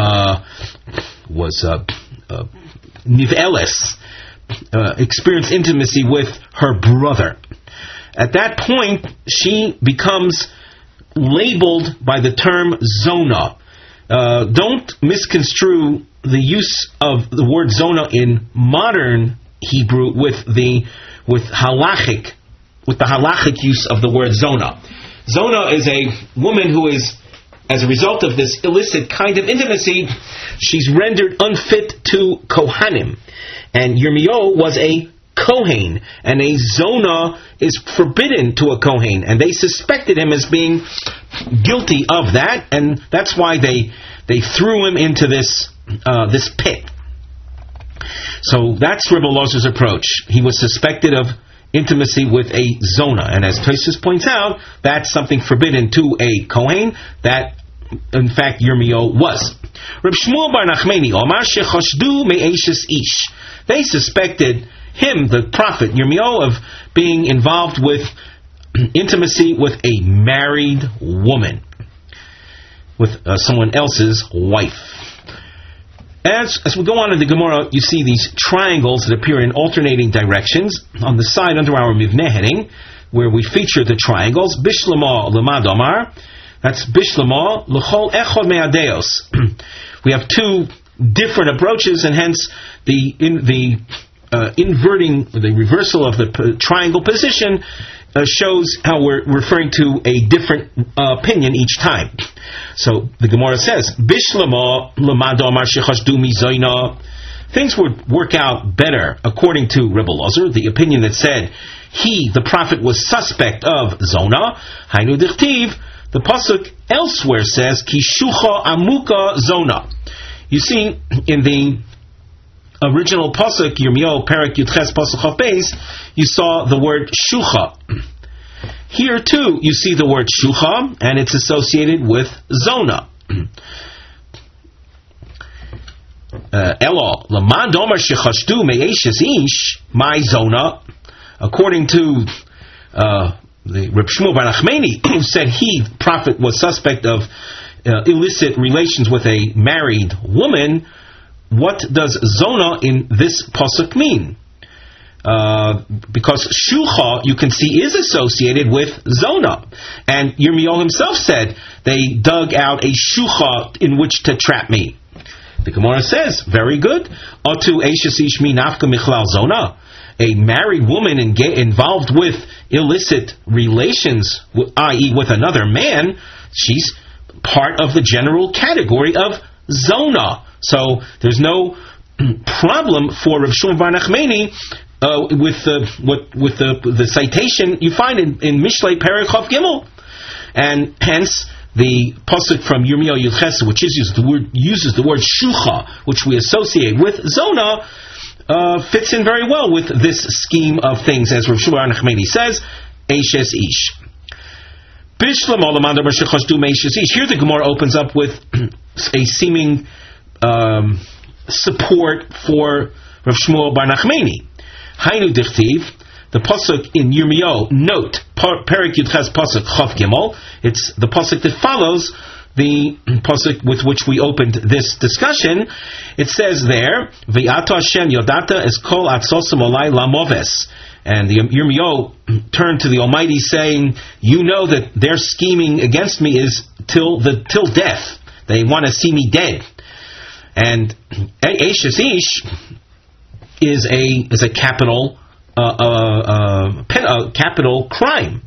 niveles, experienced intimacy with her brother. At that point, she becomes labeled by the term zona. Don't misconstrue the use of the word zona in modern Hebrew with the halachic use of the word zona. Zona is a woman who is, as a result of this illicit kind of intimacy, she's rendered unfit to Kohanim. And Yirmiyahu was a Kohen, and a zona is forbidden to a Kohen, and they suspected him as being guilty of that, and that's why they threw him into this pit. So that's Rebbe Elazar's approach. He was suspected of intimacy with a zona, and as Tosfos points out, that's something forbidden to a Kohen that, in fact, Yirmiyahu was. Reb Shmuel bar Nachmani Omar shechashdu me'eshes ish. They suspected him, the prophet Yirmiyahu, of being involved with intimacy with a married woman, with someone else's wife. As we go on in the Gemara, you see these triangles that appear in alternating directions on the side under our Mivneh heading, where we feature the triangles. Bishlama lemad omar. That's Bishlama l'chol echod me'adeos. We have two different approaches, and hence the inverting, the reversal of the triangle position shows how we're referring to a different opinion each time. So the Gemara says, Bishlama lamado amar shechashdu mizoina. Things would work out better according to Rebbe Lozer, the opinion that said he, the prophet, was suspect of zona. Hainu dichtiv. The pasuk elsewhere says kishucha amuka zona. You see, in the original pasuk Yirmiyahu Perek Yudches pasuk Chav Beis, you saw the word shucha. Here too, you see the word shucha, and it's associated with zona. Elo laman domer shechashdu me'eshes ish my zona. According to the Reb Shmuel Bar Nachmani, who said he, the prophet, was suspect of illicit relations with a married woman, what does zona in this pasuk mean? Because shucha, you can see, is associated with zona. And Yirmiyahu himself said, they dug out a shucha in which to trap me. The Gemara says, very good. Otu eishes ishmi nafka michlal zona. A married woman involved with illicit relations, i.e. with another man, she's part of the general category of zona. So there's no problem for Rav Shmuel Bar Nachmani with the citation you find in Mishlei Perek Chav Gimel, and hence the pasuk from Yirmiyahu Yudches, which uses the word shucha, which we associate with zona, fits in very well with this scheme of things, as Rav Shmuel Bar Nachmani says, Eishes Ish. Here the Gemara opens up with a seeming support for Rav Shmuel Bar Nachmani. Hainu dichtiv, the pasuk in Yirmiyahu, note, Perek Yudches pasuk Chav Gimel, it's the pasuk that follows the pasuk with which we opened this discussion. It says there, V'ata Hashem yodata es kol atzosim olai lamoves. And the Yirmiyahu turned to the Almighty saying, you know that their scheming against me is till death. They want to see me dead. And Eishes Ish is a capital capital crime.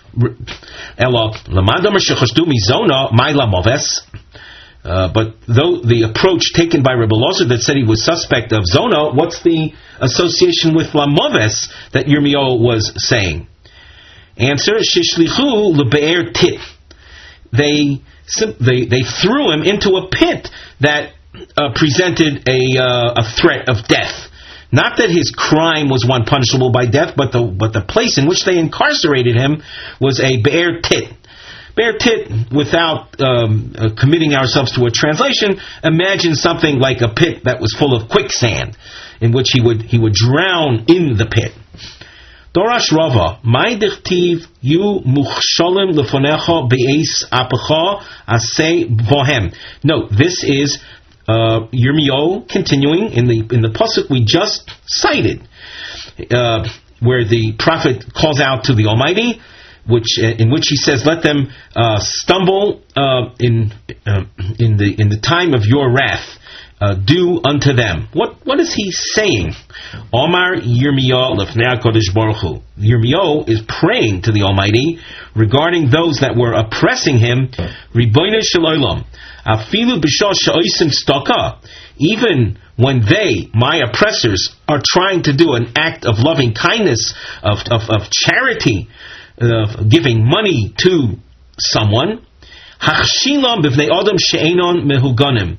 But though the approach taken by Rebbe Lozer that said he was suspect of zona, what's the association with lamoves that Yirmiyahu was saying? Answer: Shishlichu lebe'er tit. They threw him into a pit that presented a threat of death. Not that his crime was one punishable by death, but the place in which they incarcerated him was a be'er tit. Be'er tit, without committing ourselves to a translation, imagine something like a pit that was full of quicksand, in which he would drown in the pit. Dorash Rava, my dichtiv yu muchshalim lefonecha be'es apecha asay bohem. Note, this is Yirmiyahu continuing in the pasuk we just cited, where the prophet calls out to the Almighty, in which he says, "Let them stumble in the time of your wrath. Do unto them." What is he saying? Omar Yirmiyahu lefnei HaKadosh Baruch Hu. Yirmiyahu is praying to the Almighty regarding those that were oppressing him. Ribono shel olam. Afilu b'shah she'osim tzedakah, even when they, my oppressors, are trying to do an act of loving kindness, of charity, of giving money to someone, hachshilam b'vnei adam she'enon mehuganim.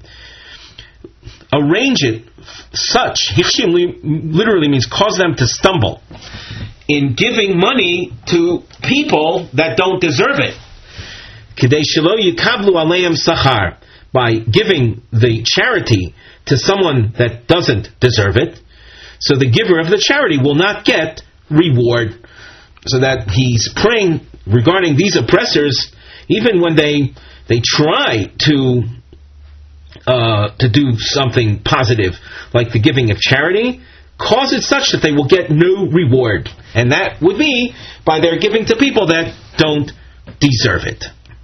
Arrange it such, hichshim literally means cause them to stumble, in giving money to people that don't deserve it. Kidei shelo yikablu aleim sachar, by giving the charity to someone that doesn't deserve it, so the giver of the charity will not get reward. So that he's praying regarding these oppressors, even when they try to do something positive, like the giving of charity, cause it such that they will get no reward, and that would be by their giving to people that don't deserve it.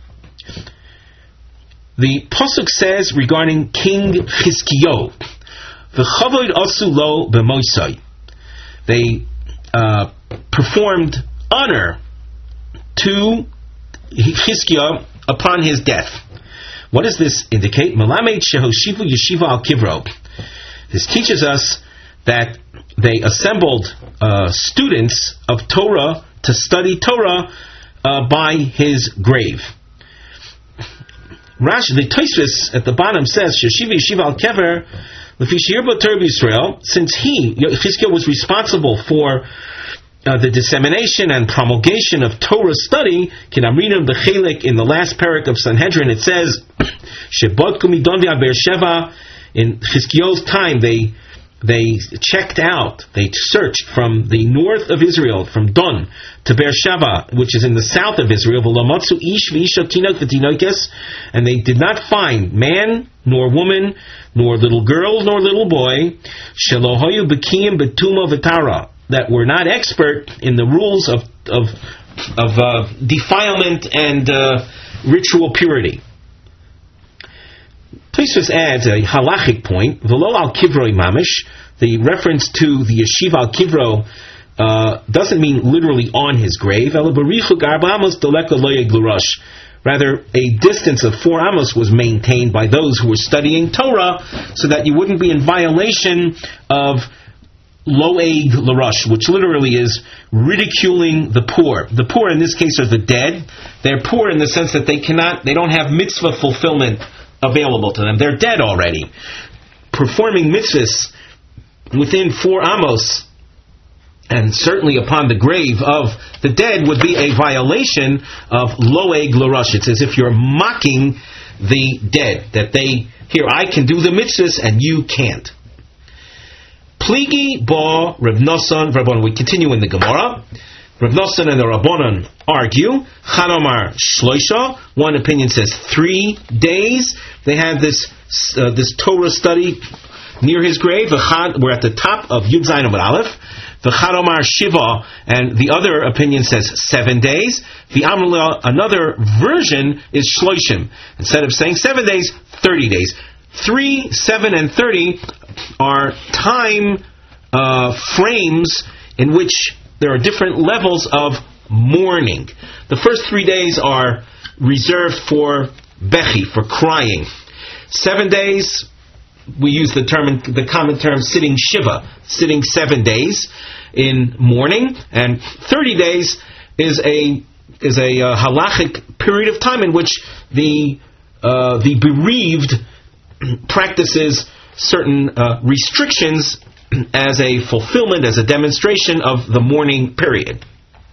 The pasuk says regarding King Chizkiyahu, "V'chavod asu lo b'moisai." they performed honor to Chizkiah upon his death. What does this indicate? Malamed shehoshivu yeshiva al kivro. This teaches us that they assembled students of Torah to study Torah by his grave. Rashi, the Tosfos at the bottom says, Sheshiva yeshiva al kever lefi she'ir bo Torah b'Yisrael, since Chizkiah was responsible for the dissemination and promulgation of Torah study, Kinamrinam b'chelik, in the last parak of Sanhedrin, it says, Shebodku midon v'ad Beersheva, in Chizkiah's time, they checked out, they searched from the north of Israel, from Don to Beersheba, which is in the south of Israel, and they did not find man, nor woman, nor little girl, nor little boy, that were not expert in the rules of defilement and ritual purity. Tosfos adds a halachic point, v'lo al kivroi mamish. The reference to the yeshiva al kivro doesn't mean literally on his grave. Rather, a distance of 4 amos was maintained by those who were studying Torah, so that you wouldn't be in violation of lo'eg l'rush, which literally is ridiculing the poor. The poor in this case are the dead. They're poor in the sense that they don't have mitzvah fulfillment available to them. They're dead already. Performing mitzvahs within 4 amos, and certainly upon the grave of the dead, would be a violation of lo'eg l'rush. It's as if you're mocking the dead, that I can do the mitzvahs and you can't. Pligi ba Rav Nosson Rabbanon. We continue in the Gemara. Rav Nosson and the Rabbanon argue. Chanomar shloisha. One opinion says 3 days. They had this Torah study near his grave. We're at the top of Yud Zayin Amud Aleph. V'chadomar shiva, and the other opinion says 7 days. Another version is shloishim. Instead of saying 7 days, 30 days. 3, 7, and 30 are time frames in which there are different levels of mourning. The first 3 days are reserved for bechi, for crying. 7 days, we use the common term sitting shiva, sitting 7 days in mourning, and 30 days is a halachic period of time in which the bereaved practices certain restrictions as a fulfillment, as a demonstration of the mourning period.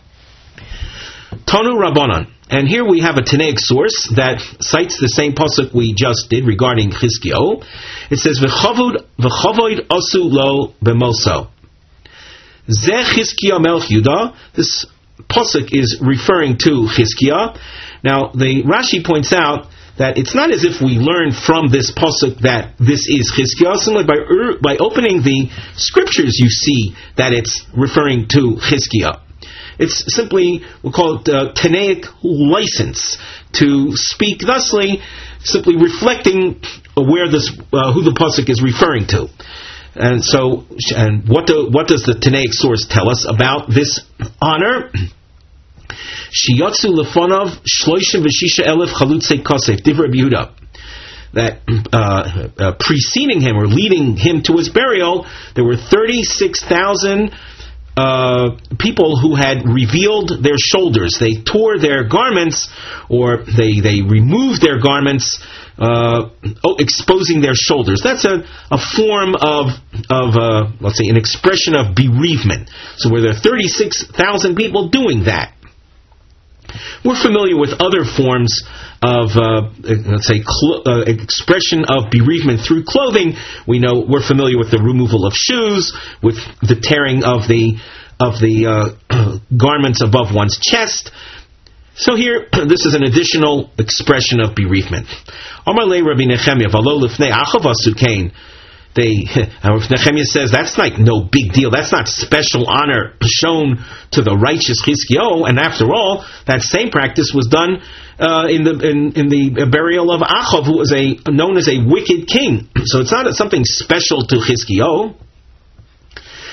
Tonu Rabbanan. And here we have a Tanaic source that cites the same pasuk we just did regarding Chizkiah. It says, V'chavod asu lo b'moso. Zeh Chizkiah melech Yudah. This pasuk is referring to Chizkiah. Now, the Rashi points out that it's not as if we learn from this pasuk that this is Chizkiah. Simply by opening the scriptures, you see that it's referring to Chizkiah. It's simply, we'll call it Tanaic license to speak thusly, simply reflecting where who the pasuk is referring to. And so, what does the Tanaic source tell us about this honor? Shiyatsu lefonov shloishim v'shisha elef chalutzei kosef divrei Yehuda. That preceding him or leading him to his burial, there were 36,000 people who had revealed their shoulders. They tore their garments, or they removed their garments, exposing their shoulders. That's a form of let's say, an expression of bereavement. So where there are 36,000 people doing that. We're familiar with other forms of, let's say, expression of bereavement through clothing. We're familiar with the removal of shoes, with the tearing of the garments above one's chest. So here, this is an additional expression of bereavement. Amar le Rabbi Nechemia, v'lo lifnei achav asu kain. Nehemiah says that's like no big deal. That's not special honor shown to the righteous Chizkiah. And after all, that same practice was done in the burial of Achav, who was known as a wicked king. So it's not something special to Chizkiah.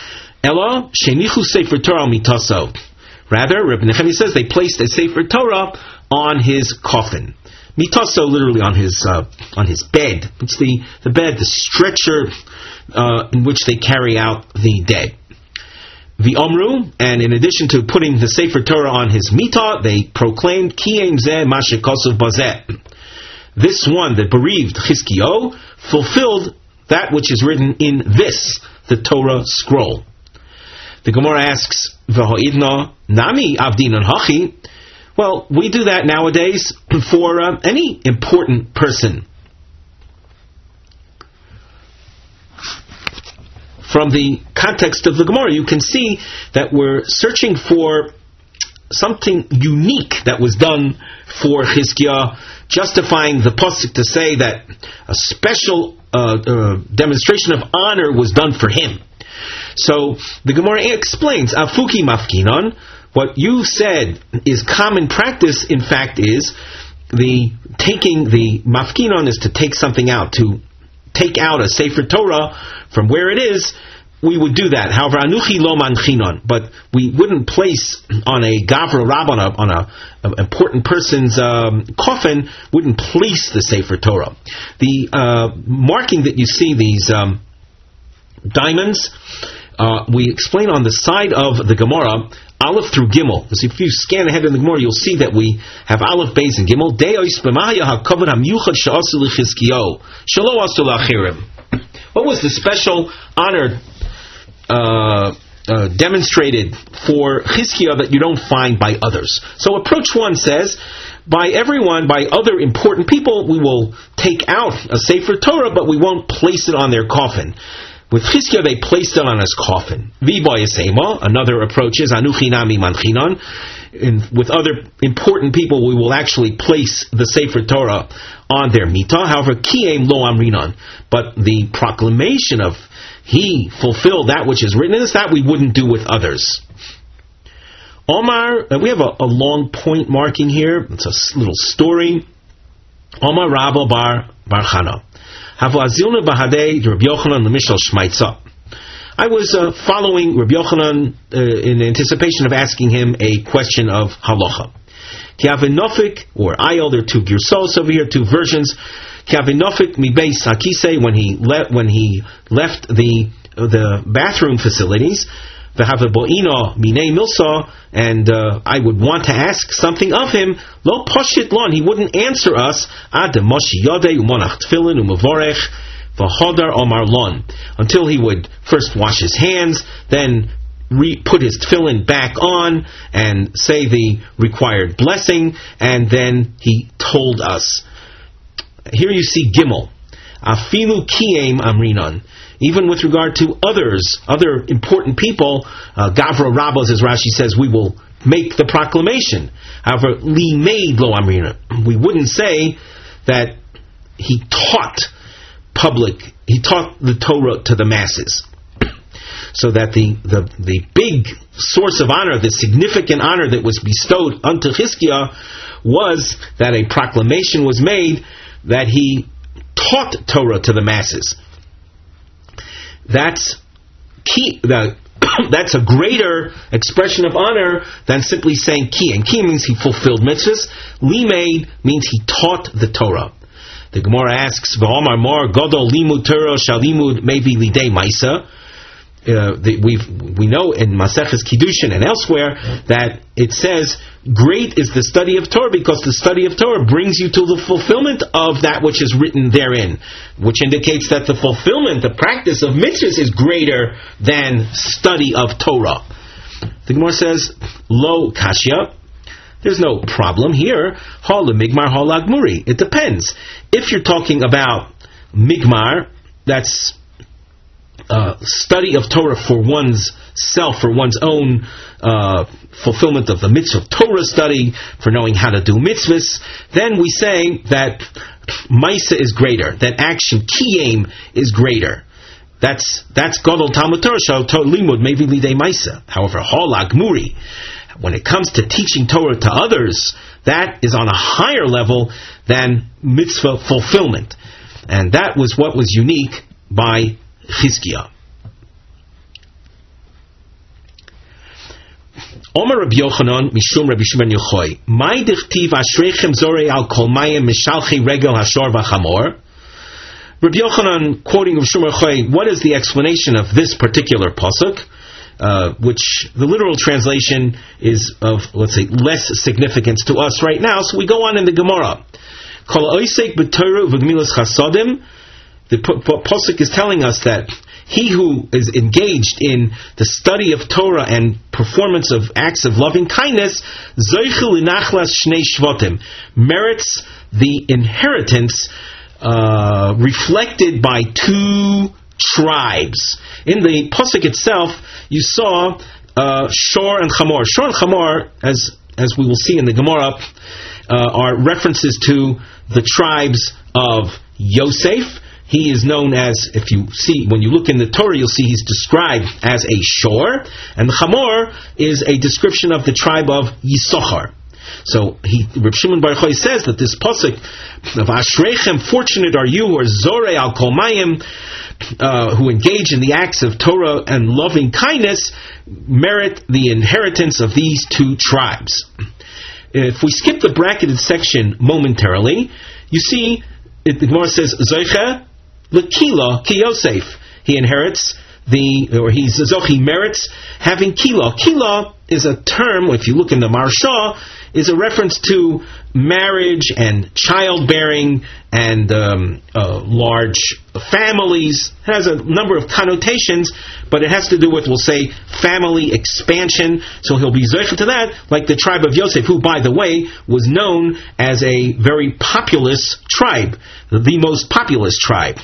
Ella shenichu sefer Torah mitaso. Rather, Reb Nechemia says they placed a sefer Torah on his coffin. Mitaso, literally on his bed. It's the bed, the stretcher in which they carry out the dead. V'omru, and in addition to putting the sefer Torah on his mitah, they proclaimed Kiyem zeh ma shekosov bazeh. This one, the bereaved Chizkiyahu, fulfilled that which is written in this, the Torah scroll. The Gemara asks, V'ho'idna nami avdinan hachi. Well, we do that nowadays for any important person. From the context of the Gemara, you can see that we're searching for something unique that was done for Chizkiah, justifying the pasuk to say that a special demonstration of honor was done for him. So the Gemara explains, Afuki mafkinon, what you said is common practice, in fact, is the mafkinon is to take something out, to take out a Sefer Torah from where it is. We would do that. However, anuchi lo manchinon, but we wouldn't place on a gavra rab, on a important person's coffin, wouldn't place the Sefer Torah. The marking that you see, these diamonds, we explain on the side of the Gemara, Aleph through Gimel. So if you scan ahead in the Gemara, you'll see that we have Aleph, Beis, and Gimel. What was the special honor demonstrated for Chizkiah that you don't find by others? So approach one says, by other important people, we will take out a Sefer Torah, but we won't place it on their coffin. With Chizkiah, they placed it on his coffin. Another approach is Anuchi nami manchinon. With other important people, we will actually place the Sefer Torah on their mitah. However, Kiyem lo amrinon. But the proclamation of he fulfilled that which is written in this, that we wouldn't do with others. Omar, we have a long point marking here. It's a little story. Omar Rabba bar Chana. I was following Rabbi Yochanan in anticipation of asking him a question of halacha. Kiavinofik or Ayel, there are two girsos over here, two versions. Kiavinofik mi beis hakisei, when he left the bathroom facilities. V'havaboino minei milsa, and I would want to ask something of him. Lo poshit lon, he wouldn't answer us. Ad moshi yodei umonach tefillin umavorech v'hodar omar lon, until he would first wash his hands, then put his tefillin back on and say the required blessing, and then he told us. Here you see Gimel. Afilu kiyem amrinon. Even with regard to others, other important people, Gavra Rabbos, as Rashi says, we will make the proclamation. However, li made lo amrina. We wouldn't say that he taught the Torah to the masses. So that the big source of honor, the significant honor that was bestowed unto Chizkiah, was that a proclamation was made that he taught Torah to the masses. That's key. That's a greater expression of honor than simply saying ki. And ki means he fulfilled mitzvahs. Limeid means he taught the Torah. The Gemara asks, "V'omar mor gadol limud Torah shalimud mevi lidei maisa." We know in Maseches Kiddushin and elsewhere that it says, great is the study of Torah, because the study of Torah brings you to the fulfillment of that which is written therein, which indicates that the fulfillment, the practice of mitzvahs is greater than study of Torah. The Gemara says, Lo kashya, there's no problem here. Ha lemigmar, ha lagmuri. It depends. If you're talking about migmar, that's study of Torah for one's self, for one's own fulfillment of the mitzvah of Torah study, for knowing how to do mitzvahs, then we say that Maisa is greater, that action, Kiyem, is greater. That's Gadol Talmud Torah, Limud, maybe Lidei Maisa. However, Holag Muri, when it comes to teaching Torah to others, that is on a higher level than mitzvah fulfillment. And that was what was unique by Chizkiah. Omer Rabbi Yochanan mishum Rabbi Shimon Yochai. Mai dichtiv ashreichem zorei al kol mayim mishalchi regel hashor v'chamor. Rabbi Yochanan, quoting Rabbi Shimon Yochai, what is the explanation of this particular pasuk? Which the literal translation is of, let's say, less significance to us right now. So we go on in the Gemara. Kol oisek b'Torah v'gemilas chasadim. The pasuk is telling us that he who is engaged in the study of Torah and performance of acts of loving kindness, zoichel linachlas shnei shvatim, merits the inheritance reflected by two tribes. In the pasuk itself, you saw Shor and Chamor. Shor and Chamor, as we will see in the Gemara, are references to the tribes of Yosef. He is known as, if you see, when you look in the Torah, you'll see he's described as a Shor, and the Chamor is a description of the tribe of Yisachar. So Reb Shimon Bar Yochai says that this pasuk of Ashreichem, fortunate are you who are Zorei al Kol Mayim, who engage in the acts of Torah and loving kindness, merit the inheritance of these two tribes. If we skip the bracketed section momentarily, you see the Gemara says Zoicha L'Kila Ki Yosef. He inherits he merits having Kila. Kila is a term, if you look in the Maharsha, is a reference to marriage and childbearing and large families. It has a number of connotations, but it has to do with, we'll say, family expansion. So he'll be zoicha to that, like the tribe of Yosef, who, by the way, was known as a very populous tribe, the most populous tribe.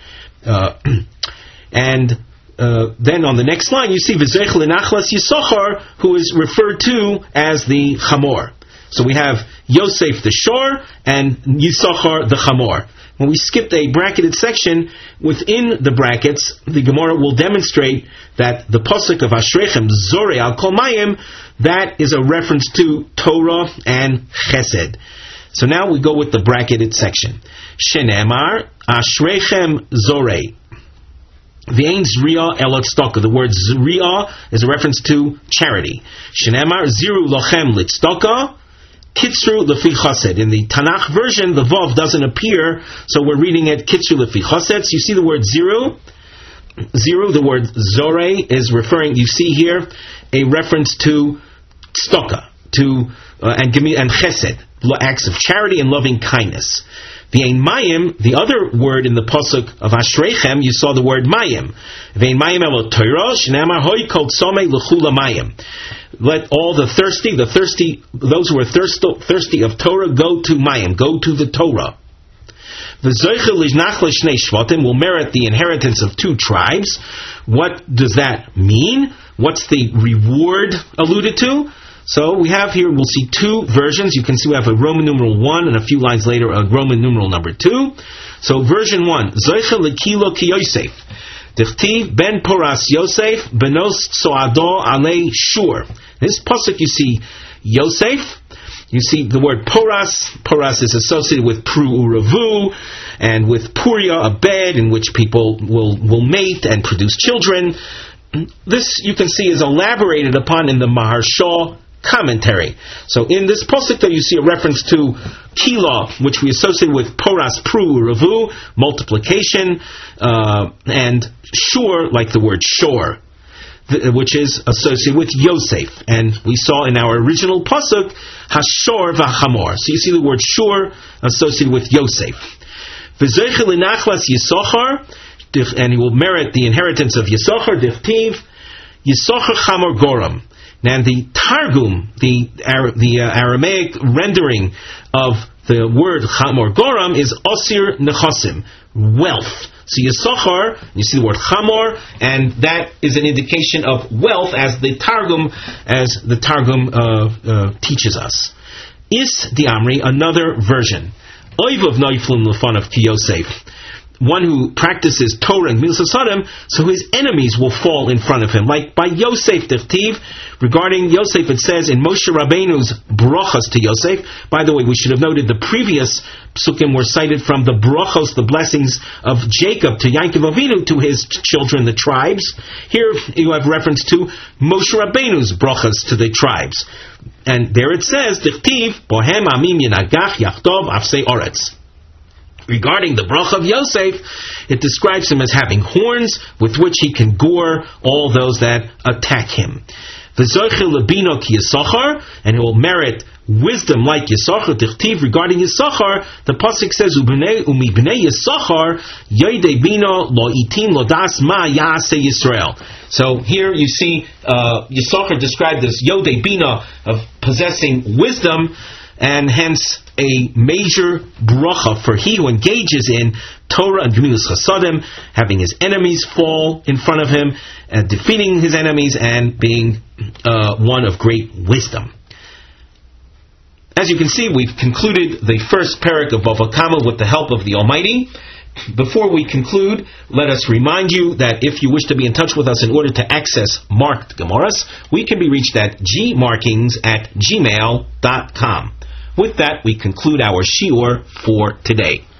Then on the next line, you see V'zech l'nachlas Yisachar, who is referred to as the Chamor. So we have Yosef the Shor and Yisachar the Chamor. When we skipped a bracketed section, within the brackets, the Gemara will demonstrate that the pasuk of Ashreichem Zorei al Kol Mayim, that is a reference to Torah and Chesed. So now we go with the bracketed section. Shenemar Ashreichem Zorei. V'ein zriya elot tzedakah. The word zriya is a reference to charity. Shenemar ziru lochem litzedakah, kitzru lefi chased. In the Tanakh version, the vav doesn't appear, so we're reading it kitzru lefi chased. So you see the word ziru. Ziru, the word zorei, is referring. You see here a reference to tzedakah, and chesed, acts of charity and loving kindness. V'ein mayim, the other word in the pasuk of Ashreichem, you saw the word mayim. V'ein mayim elot Torah, shenamar hoi kol tzomei l'chula mayim. Let all the thirsty, those who are thirsty of Torah, go to mayim, go to the Torah. V'zoichel l'nachlas shnei shvatim, will merit the inheritance of two tribes. What does that mean? What's the reward alluded to? So we have here, we'll see two versions. You can see we have a Roman numeral 1 and a few lines later a Roman numeral number 2. So version 1, Zoicha L'Kilo Ki Yosef. Dichtiv Ben Poras Yosef Benos Soado Ale Shur. This pasuk you see Yosef. You see the word Poras. Poras is associated with Pru Uravu and with Puria, a bed in which people will mate and produce children. This you can see is elaborated upon in the Maharsha commentary. So in this pasuk, though, you see a reference to Kila, which we associate with Poras Pru Ravu, multiplication, and Shur, like the word Shor, which is associated with Yosef. And we saw in our original pasuk Hashor v'Hamor. So you see the word Shur associated with Yosef. V'zeichel l'nachlas Yisachar, and he will merit the inheritance of Yisachar. Dichtiv Yisachar Chamor Goram. And the Targum, the Aramaic rendering of the word Chamor Goram is Osir Nechasim, wealth. So Yisachar, you see the word Chamor, and that is an indication of wealth, as the Targum teaches us. Is the Amri, another version. Oivav Noiflum Lefanav Ki Yosef. one who practices Torah and Gemilas Hasadim, so his enemies will fall in front of him. Like by Yosef Dichtiv, regarding Yosef, it says in Moshe Rabbeinu's brachos to Yosef. By the way, we should have noted the previous psukim were cited from the brachos, the blessings of Jacob to Yaakov Avinu to his children, the tribes. Here you have reference to Moshe Rabbeinu's brachos to the tribes. And there it says, Dichtiv, Bohem Amim Yenagach Yachtov Afsei Oretz. Regarding the bracha of Yosef, it describes him as having horns with which he can gore all those that attack him. V'zoichel lebino ki Yisachar, and he will merit wisdom like Yisachar. Dichtiv, regarding Yisachar, the pasuk says, Umibnei Yisachar yoidei bino lo itin lo das ma yaseh Yisrael. So here you see Yisachar described as yodei bina, of possessing wisdom, and hence a major bracha for he who engages in Torah and Gemilas Chasadim, having his enemies fall in front of him, defeating his enemies, and being one of great wisdom. As you can see, we've concluded the first parak of Bava Kama with the help of the Almighty. Before we conclude, let us remind you that if you wish to be in touch with us in order to access marked Gemaras, we can be reached at gmarkings@gmail.com. With that, we conclude our shiur for today.